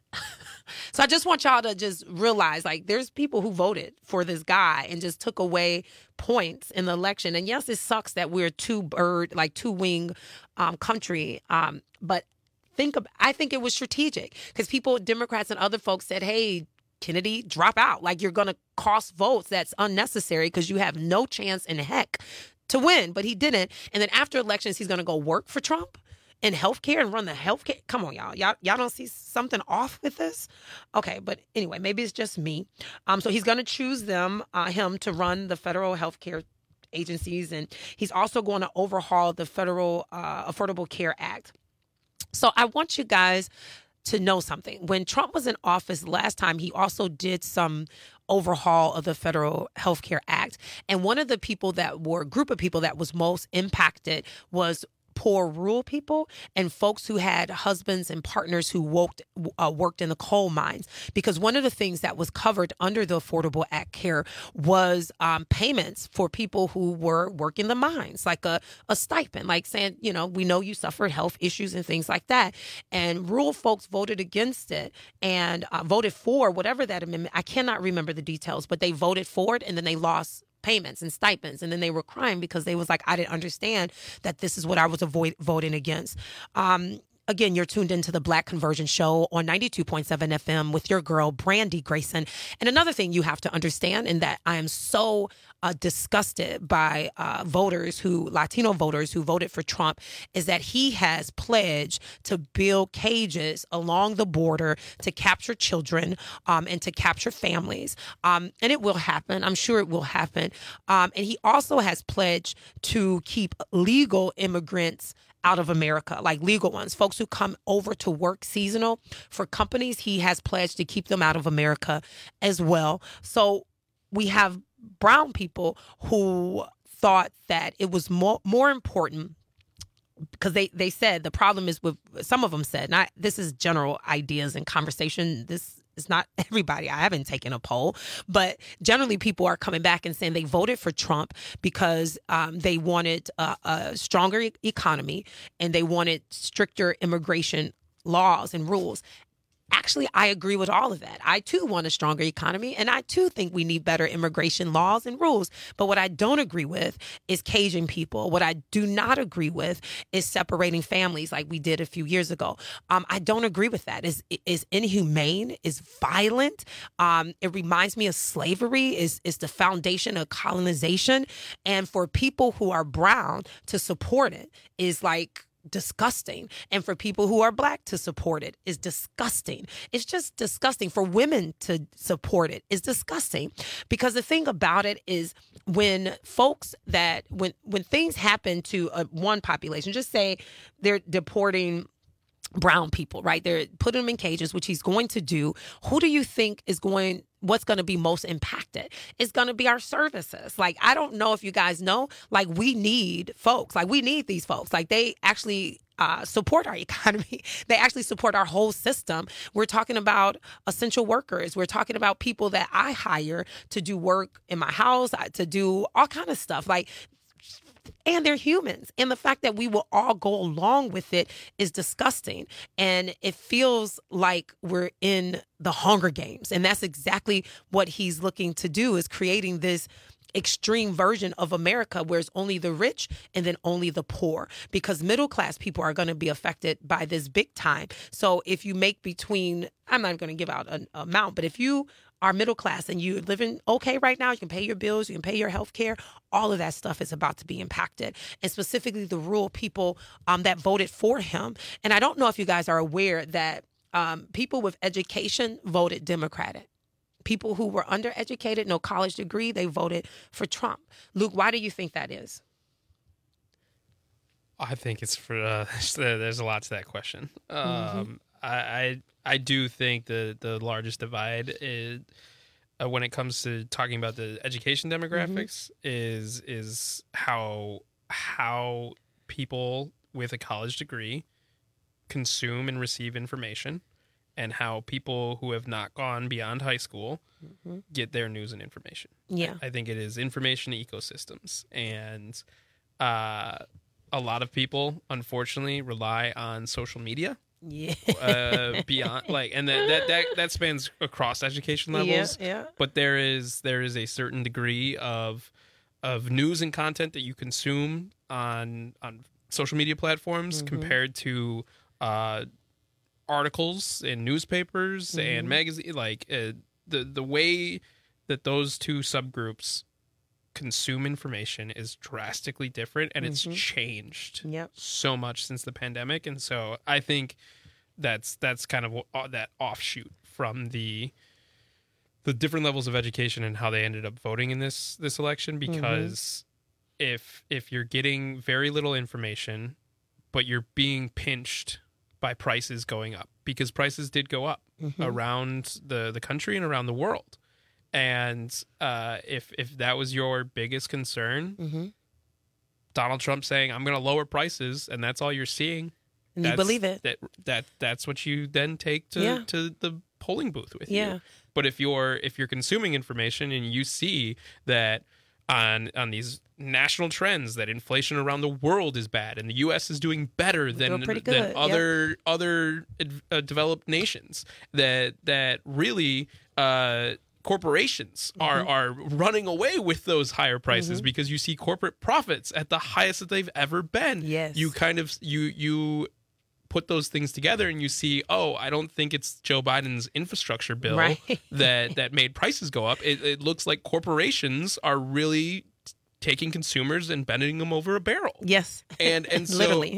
So I just want y'all to just realize, like, there's people who voted for this guy and just took away points in the election. And yes, it sucks that we're two bird, like two wing um, country. Um, but think of, I think it was strategic because people, Democrats and other folks said, hey, Kennedy, drop out. Like, you're going to cost votes. That's unnecessary because you have no chance in heck to win. But he didn't. And then after elections, he's going to go work for Trump in healthcare and run the healthcare. Come on, y'all. Y'all, y'all don't see something off with this? Okay, but anyway, maybe it's just me. Um, so he's going to choose them, uh, him, to run the federal healthcare agencies, and he's also going to overhaul the federal uh, Affordable Care Act. So I want you guys to know something. When Trump was in office last time, he also did some overhaul of the Federal Health Care Act, and one of the people that were a group of people that was most impacted was poor rural people and folks who had husbands and partners who worked, uh, worked in the coal mines. Because one of the things that was covered under the Affordable Act Care was um, payments for people who were working the mines, like a, a stipend, like saying, you know, we know you suffered health issues and things like that. And rural folks voted against it and uh, voted for whatever that amendment. I cannot remember the details, but they voted for it and then they lost payments and stipends. And then they were crying because they was like, I didn't understand that this is what I was avoid- voting against. Um, Again, you're tuned into the Black Conversion Show on ninety-two point seven F M with your girl, Brandy Grayson. And another thing you have to understand, and that I am so uh, disgusted by uh, voters who, Latino voters who voted for Trump, is that he has pledged to build cages along the border to capture children um, and to capture families. Um, and it will happen. I'm sure it will happen. Um, and he also has pledged to keep legal immigrants out of America, like legal ones, folks who come over to work seasonal for companies. He has pledged to keep them out of America as well. So we have brown people who thought that it was more, more important because they, they said the problem is with, some of them said, not this is general ideas and conversation. This It's not everybody. I haven't taken a poll, but generally people are coming back and saying they voted for Trump because um, they wanted a, a stronger e- economy and they wanted stricter immigration laws and rules. Actually, I agree with all of that. I, too, want a stronger economy, and I, too, think we need better immigration laws and rules. But what I don't agree with is caging people. What I do not agree with is separating families like we did a few years ago. Um, I don't agree with that. It's, it's inhumane. It's violent. Um, it reminds me of slavery. It's, it's the foundation of colonization. And for people who are brown to support it is like disgusting. And for people who are black to support it is disgusting. It's just disgusting. For women to support it is disgusting. Because the thing about it is when folks that, when, when things happen to a, one population, just say they're deporting brown people, right? They're putting them in cages, which he's going to do. Who do you think is going what's going to be most impacted? It's going to be our services. Like, I don't know if you guys know, like, we need folks, like we need these folks. Like, they actually uh, support our economy. They actually support our whole system. We're talking about essential workers. We're talking about people that I hire to do work in my house, to do all kind of stuff. Like, and they're humans. And the fact that we will all go along with it is disgusting. And it feels like we're in the Hunger Games. And that's exactly what he's looking to do, is creating this extreme version of America where it's only the rich and then only the poor, because middle class people are going to be affected by this big time. So if you make between, I'm not going to give out an amount, but if you are middle class and you're living okay right now, you can pay your bills, you can pay your health care, all of that stuff is about to be impacted. And specifically the rural people um, that voted for him. And I don't know if you guys are aware that um, people with education voted Democratic. People who were undereducated, no college degree, they voted for Trump. Luke, why do you think that is? I think it's for, uh, there's a lot to that question. Um, mm-hmm. I I, I do think the the largest divide is uh, when it comes to talking about the education demographics mm-hmm. is is how how people with a college degree consume and receive information, and how people who have not gone beyond high school mm-hmm. get their news and information. Yeah. I think it is information ecosystems. And uh, a lot of people, unfortunately, rely on social media. Yeah. uh, beyond like, and that, that, that, that spans across education levels. Yeah, yeah. But there is, there is a certain degree of, of news and content that you consume on, on social media platforms mm-hmm. compared to, uh, articles in newspapers mm-hmm. and magazines. Like uh, the, the way that those two subgroups consume information is drastically different, and mm-hmm. it's changed yep. so much since the pandemic. And so I think that's that's kind of uh, that offshoot from the the different levels of education and how they ended up voting in this this election. Because mm-hmm. if if you're getting very little information, but you're being pinched by prices going up, because prices did go up mm-hmm. around the the country and around the world. And uh, if if that was your biggest concern, mm-hmm. Donald Trump saying, I'm going to lower prices, and that's all you're seeing. And you believe it. That, that That's what you then take to, yeah. to the polling booth with yeah. you. But if you're if you're consuming information and you see that on on these national trends that inflation around the world is bad and the U S is doing better than doing than other yep. other uh, developed nations, that that really uh, corporations are mm-hmm. are running away with those higher prices mm-hmm. because you see corporate profits at the highest that they've ever been. Yes. You kind of you you put those things together and you see, oh, I don't think it's Joe Biden's infrastructure bill right. that that made prices go up. It, it looks like corporations are really taking consumers and bending them over a barrel. Yes. And and so literally.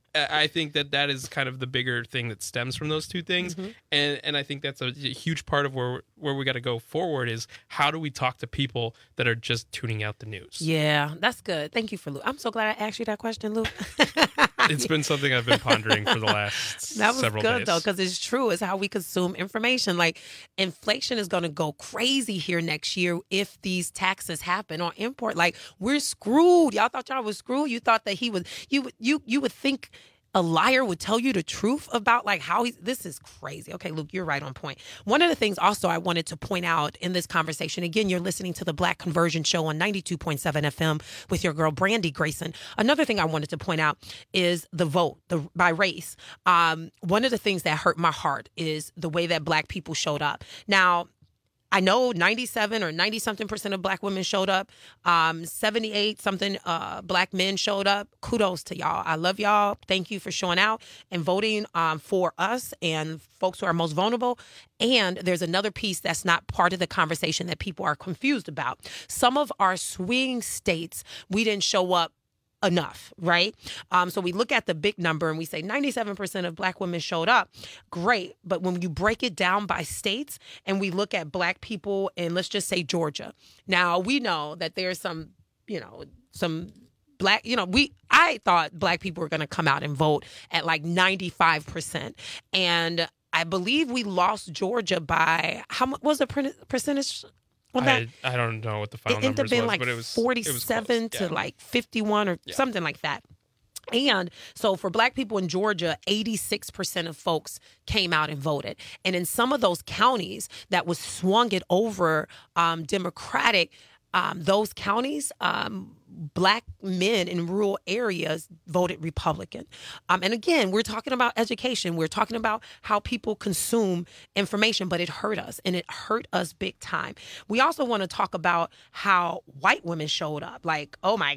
I think that that is kind of the bigger thing that stems from those two things. Mm-hmm. And and I think that's a, a huge part of where where we got to go forward is how do we talk to people that are just tuning out the news? Yeah, that's good. Thank you for Luke. I'm so glad I asked you that question, Luke. It's been something I've been pondering for the last that was several good, days. though, because it's true. It's how we consume information. Like, inflation is going to go crazy here next year if these taxes happen on import. Like, we're screwed. Y'all thought y'all was screwed. You thought that he was. You would. You you would think a liar would tell you the truth about like how he's, this is crazy. Okay, Luke, you're right on point. One of the things also I wanted to point out in this conversation, again, you're listening to the Black Conversion Show on ninety-two point seven F M with your girl, Brandy Grayson. Another thing I wanted to point out is the vote the by race. Um, one of the things that hurt my heart is the way that Black people showed up. Now, I know ninety-seven or ninety something percent of Black women showed up. Um, seventy-eight something uh, Black men showed up. Kudos to y'all. I love y'all. Thank you for showing out and voting um, for us and folks who are most vulnerable. And there's another piece that's not part of the conversation that people are confused about. Some of our swing states, we didn't show up enough, right? Um, so we look at the big number and we say ninety-seven percent of Black women showed up. Great. But when you break it down by states and we look at Black people in, let's just say, Georgia. Now, we know that there's some, you know, some Black, you know, we, I thought Black people were going to come out and vote at like ninety-five percent. And I believe we lost Georgia by, how much was the percentage? Well, I, I don't know what the final it ended numbers up being was, like but it was forty-seven it was to yeah. like fifty-one or yeah. something like that. And so for Black people in Georgia, eighty-six percent of folks came out and voted. And in some of those counties that was swung it over um, Democratic, um, those counties, um, Black men in rural areas voted Republican. Um, and again, we're talking about education. We're talking about how people consume information, but it hurt us, and it hurt us big time. We also want to talk about how white women showed up. Like, oh my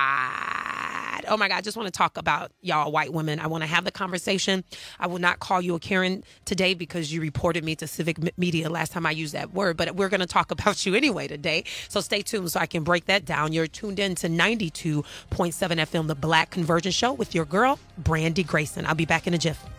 God. Oh my God. I just want to talk about y'all white women. I want to have the conversation. I will not call you a Karen today because you reported me to Civic Media last time I used that word, but we're going to talk about you anyway today. So stay tuned so I can break that down. You're tuned in to ninety-two point seven F M, the Black Conversion Show with your girl, Brandy Grayson. I'll be back in a jiff.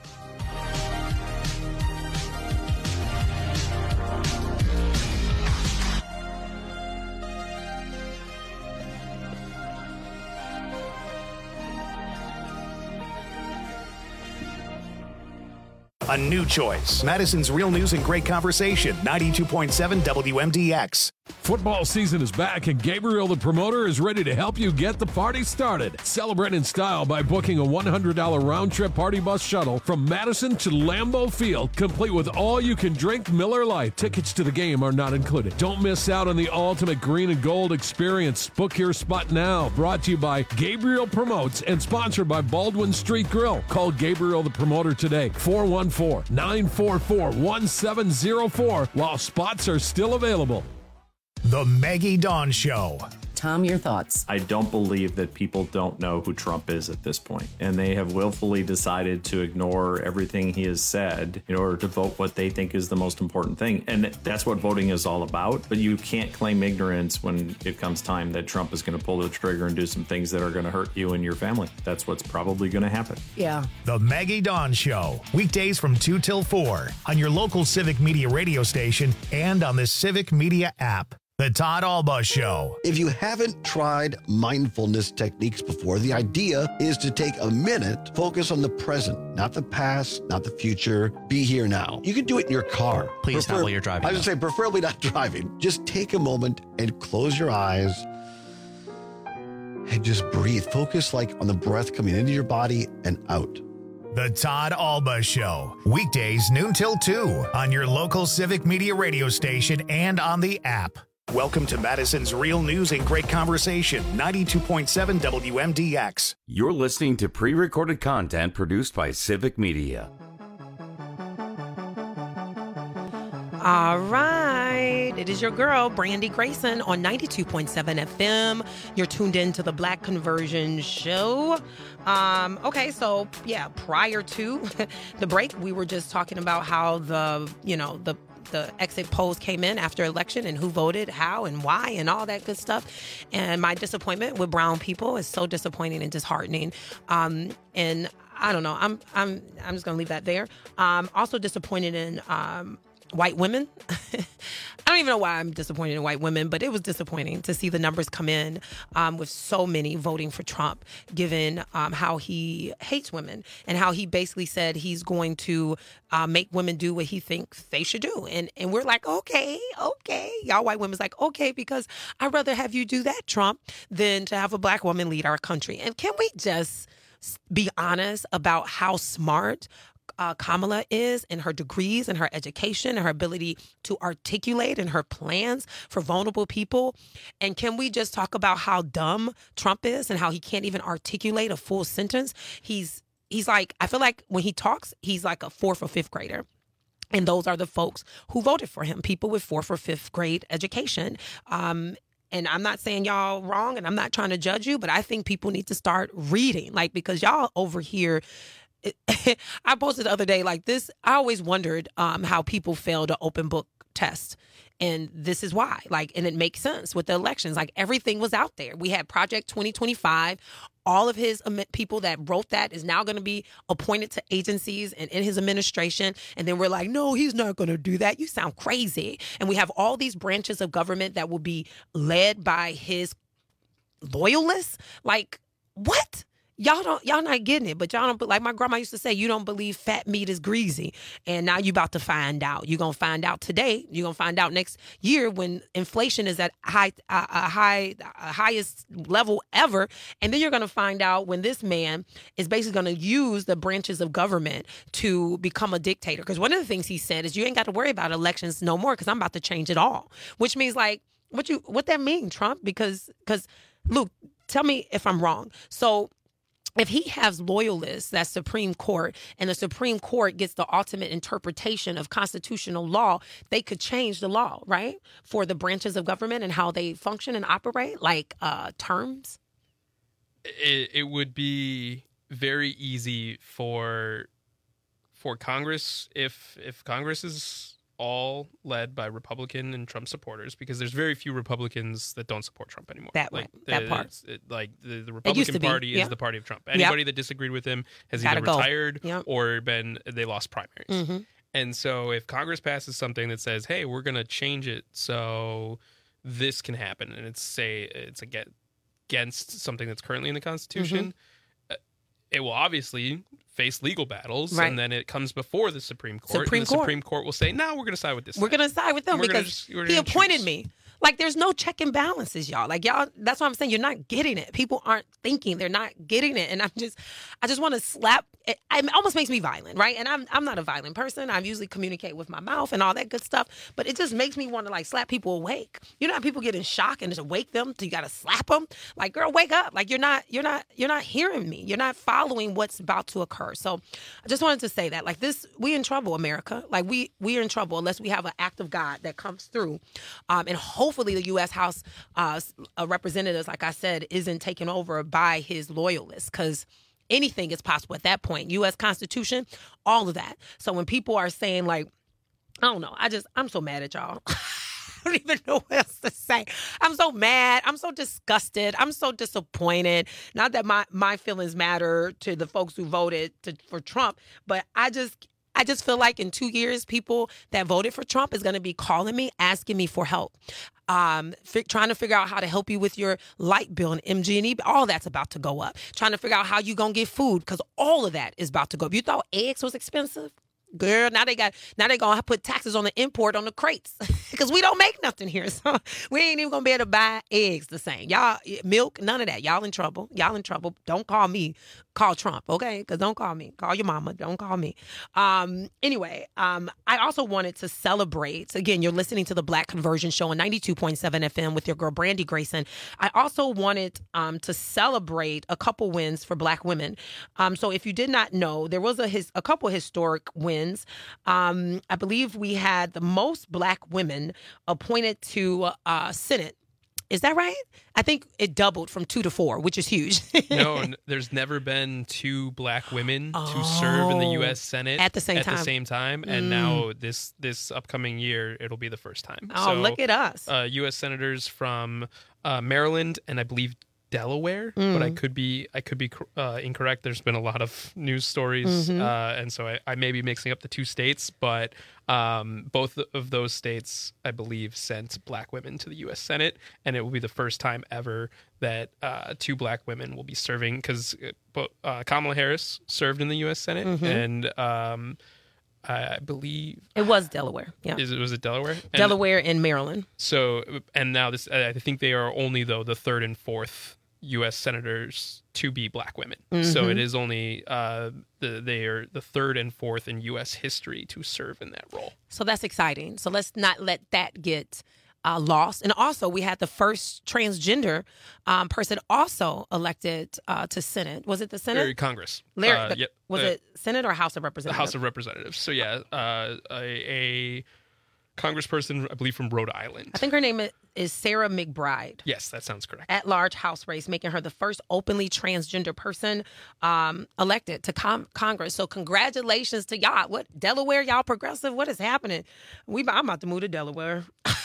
A new choice. Madison's Real News and Great Conversation. ninety-two point seven W M D X. Football season is back, and Gabriel the Promoter is ready to help you get the party started. Celebrate in style by booking a one hundred dollars round-trip party bus shuttle from Madison to Lambeau Field, complete with all-you-can-drink Miller Lite. Tickets to the game are not included. Don't miss out on the ultimate green and gold experience. Book your spot now. Brought to you by Gabriel Promotes and sponsored by Baldwin Street Grill. Call Gabriel the Promoter today, four one four, nine four four, one seven zero four, while spots are still available. The Maggie Dawn Show. Tom, your thoughts? I don't believe that people don't know who Trump is at this point, and they have willfully decided to ignore everything he has said in order to vote what they think is the most important thing. And that's what voting is all about. But you can't claim ignorance when it comes time that Trump is going to pull the trigger and do some things that are going to hurt you and your family. That's what's probably going to happen. Yeah. The Maggie Dawn Show. Weekdays from two till four on your local Civic Media radio station and on the Civic Media app. The Todd Alba Show. If you haven't tried mindfulness techniques before, the idea is to take a minute, focus on the present, not the past, not the future. Be here now. You can do it in your car. Please not while you're driving. I would say preferably not driving. Just take a moment and close your eyes and just breathe. Focus like on the breath coming into your body and out. The Todd Alba Show. Weekdays noon till two on your local Civic Media radio station and on the app. Welcome to Madison's Real News and Great Conversation, ninety-two point seven W M D X. You're listening to pre-recorded content produced by Civic Media. All right. It is your girl, Brandy Grayson, on ninety-two point seven F M. You're tuned in to the Black Conversion Show. Um, okay, so, yeah, prior to the break, we were just talking about how the, you know, the the exit polls came in after election and who voted, how and why and all that good stuff. And my disappointment with brown people is so disappointing and disheartening. Um, and I don't know, I'm I'm I'm just gonna leave that there. Um, also disappointed in um, white women. I don't even know why I'm disappointed in white women, but it was disappointing to see the numbers come in um, with so many voting for Trump, given um, how he hates women and how he basically said he's going to uh, make women do what he thinks they should do. And and we're like, okay, okay. Y'all white women's like, okay, because I'd rather have you do that, Trump, than to have a black woman lead our country. And can we just be honest about how smart Uh, Kamala is in her degrees and her education and her ability to articulate and her plans for vulnerable people? And can we just talk about how dumb Trump is and how he can't even articulate a full sentence? He's he's like, I feel like when he talks, he's like a fourth or fifth grader. And those are the folks who voted for him, people with fourth or fifth grade education. Um, And I'm not saying y'all wrong, and I'm not trying to judge you, but I think people need to start reading, like, because y'all over here, I posted the other day, like this, I always wondered um, how people fail to open book test. And this is why, like, and it makes sense with the elections. Like, everything was out there. We had Project twenty twenty-five. All of his people that wrote that is now going to be appointed to agencies and in his administration. And then we're like, no, he's not going to do that. You sound crazy. And we have all these branches of government that will be led by his loyalists. Like, what? Y'all don't, y'all not getting it, but y'all don't, like my grandma used to say, you don't believe fat meat is greasy. And now you're about to find out. You're going to find out today. You're going to find out next year when inflation is at high, uh, a high, uh, highest level ever. And then you're going to find out when this man is basically going to use the branches of government to become a dictator. Because one of the things he said is you ain't got to worry about elections no more because I'm about to change it all. Which means like, what you, what that mean, Trump? Because, because Luke, tell me if I'm wrong. So, if he has loyalists, that Supreme Court, and the Supreme Court gets the ultimate interpretation of constitutional law, they could change the law, right? For the branches of government and how they function and operate, like uh, terms. It, it would be very easy for for Congress, if if Congress is all led by Republican and Trump supporters, because there's very few Republicans that don't support Trump anymore. That like way, that part. It, like the, the Republican Party yep. is the party of Trump. Anybody yep. that disagreed with him has Gotta either go. retired yep. or been they lost primaries. Mm-hmm. And so if Congress passes something that says, hey, we're going to change it so this can happen, and it's say it's against something that's currently in the Constitution, mm-hmm. it will obviously face legal battles, Right. and then it comes before the Supreme Court. Supreme and the Court. Supreme Court will say, "No, we're going to side with this. We're side. going to side with them We're gonna because just- we're he gonna appointed choose." me. Like, there's no check and balances, y'all. Like, y'all, that's what I'm saying. You're not getting it. People aren't thinking. They're not getting it. And I'm just, I just want to slap. It, it almost makes me violent, right? And I'm I'm not a violent person. I usually communicate with my mouth and all that good stuff. But it just makes me want to, like, slap people awake. You know how people get in shock and just wake them, so you got to slap them? Like, girl, wake up. Like, you're not, you're not, you're not hearing me. You're not following what's about to occur. So I just wanted to say that. Like, this, we in trouble, America. Like, we, we are in trouble unless we have an act of God that comes through. Um, and hopefully the U S House uh, representatives, like I said, isn't taken over by his loyalists, because anything is possible at that point. U S Constitution, all of that. So when people are saying, like, I don't know, I just, I'm so mad at y'all. I don't even know what else to say. I'm so mad. I'm so disgusted. I'm so disappointed. Not that my, my feelings matter to the folks who voted to, for Trump, but I just, I just feel like in two years, people that voted for Trump is going to be calling me, asking me for help, um, fi- trying to figure out how to help you with your light bill and M G and E. All that's about to go up. Trying to figure out how you going to get food, because all of that is about to go up. You thought eggs was expensive? Girl, now they got now they gonna put taxes on the import on the crates because we don't make nothing here, so we ain't even gonna be able to buy eggs the same. Y'all, milk, none of that. Y'all in trouble. Y'all in trouble. Don't call me. Call Trump, okay? Because don't call me. Call your mama. Don't call me. Um, anyway, um, I also wanted to celebrate. Again, you're listening to the Black Conversion Show on ninety-two point seven F M with your girl Brandy Grayson. I also wanted um, to celebrate a couple wins for Black women. Um, so if you did not know, there was a his, a couple historic wins. Um, I believe we had the most Black women appointed to uh, Senate. Is that right? I think it doubled from two to four, which is huge. No, n- there's never been two Black women oh, to serve in the U S Senate at the same at time. the same time, and mm. now this this upcoming year it'll be the first time. Oh, so, look at us! Uh, U S senators from uh, Maryland and I believe Delaware, mm. but I could be I could be uh, incorrect. There's been a lot of news stories, mm-hmm. uh, and so I, I may be mixing up the two states, but um, both of those states, I believe, sent Black women to the U S Senate, and it will be the first time ever that uh, two Black women will be serving, because uh, Kamala Harris served in the U S Senate, mm-hmm. and um, I believe it was Delaware. Yeah, Is it was it Delaware? And Delaware and Maryland. So, and now this, I think they are only though the third and fourth U S senators to be Black women. Mm-hmm. So it is only uh, the, they are the third and fourth in U S history to serve in that role. So that's exciting. So let's not let that get uh, lost. And also, we had the first transgender um, person also elected uh, to Senate. Was it the Senate? Or Congress. Larry, uh, the, yeah, was uh, it Senate or House of The Representatives? House of Representatives. So yeah, uh, a, a congressperson, I believe, from Rhode Island. I think her name is Sarah McBride. Yes, that sounds correct. At-large House race, making her the first openly transgender person um, elected to com- Congress. So congratulations to y'all. What, Delaware, y'all progressive? What is happening? We, I'm about to move to Delaware.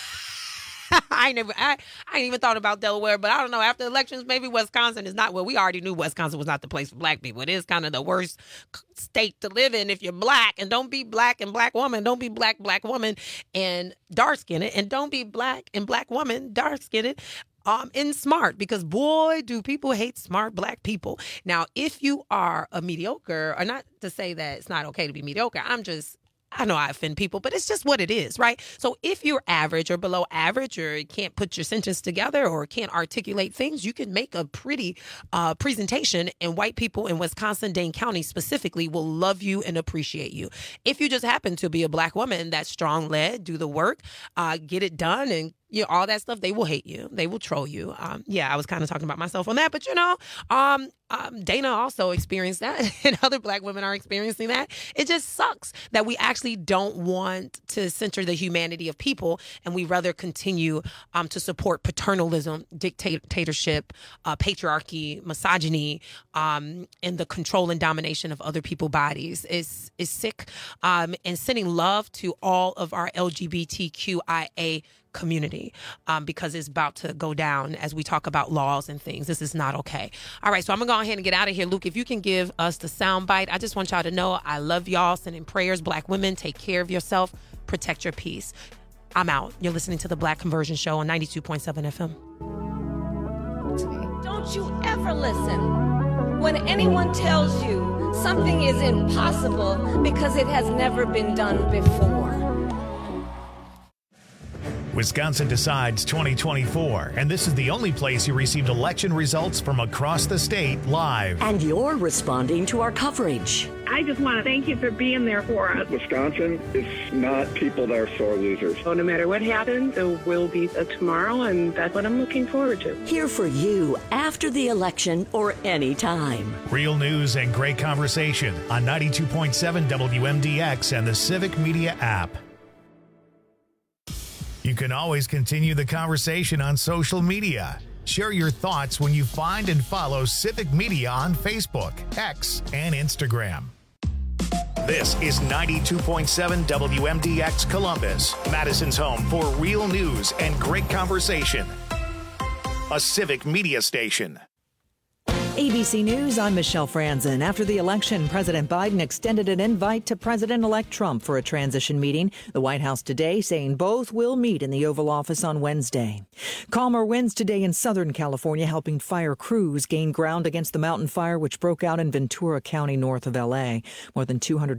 I never, I, I ain't even thought about Delaware, but I don't know. After elections, maybe Wisconsin is not. Well, we already knew Wisconsin was not the place for Black people. It is kind of the worst state to live in if you're Black, and don't be Black and Black woman. Don't be Black Black woman and dark skinned, and don't be Black and Black woman dark skinned. Um, and smart, because boy, do people hate smart Black people. Now, if you are a mediocre, or not to say that it's not okay to be mediocre, I'm just. I know I offend people, but it's just what it is, right? So if you're average or below average, or can't put your sentence together, or can't articulate things, you can make a pretty uh, presentation, and white people in Wisconsin, Dane County specifically, will love you and appreciate you. If you just happen to be a Black woman that's strong-led, do the work, uh, get it done, and you know, all that stuff, they will hate you. They will troll you. Um, yeah, I was kind of talking about myself on that, but you know, um, um, Dana also experienced that, and other Black women are experiencing that. It just sucks that we actually don't want to center the humanity of people, and we rather continue um, to support paternalism, dictatorship, uh, patriarchy, misogyny, um, and the control and domination of other people's bodies. Is is sick. Um, and sending love to all of our L G B T Q I A community, um, because it's about to go down as we talk about laws and things. This is not okay. All right, so I'm gonna go ahead and get out of here. Luke, if you can give us the sound bite. I just want y'all to know I love y'all. Sending prayers. Black women, take care of yourself. Protect your peace. I'm out. You're listening to the Black Conversion Show on ninety-two point seven F M. Don't you ever listen when anyone tells you something is impossible because it has never been done before. Wisconsin Decides twenty twenty-four, and this is the only place you received election results from across the state live. And you're responding to our coverage. I just want to thank you for being there for us. Wisconsin is not people that are sore losers. So no matter what happens, there will be a tomorrow, and that's what I'm looking forward to. Here for you after the election or any time. Real news and great conversation on ninety-two point seven W M D X and the Civic Media app. You can always continue the conversation on social media. Share your thoughts when you find and follow Civic Media on Facebook, X, and Instagram. This is ninety-two point seven W M D X Columbus, Madison's home for real news and great conversation. A Civic Media station. A B C News, I'm Michelle Franzen. After the election, President Biden extended an invite to President-elect Trump for a transition meeting. The White House today saying both will meet in the Oval Office on Wednesday. Calmer winds today in Southern California, helping fire crews gain ground against the mountain fire which broke out in Ventura County north of L A. More than two hundred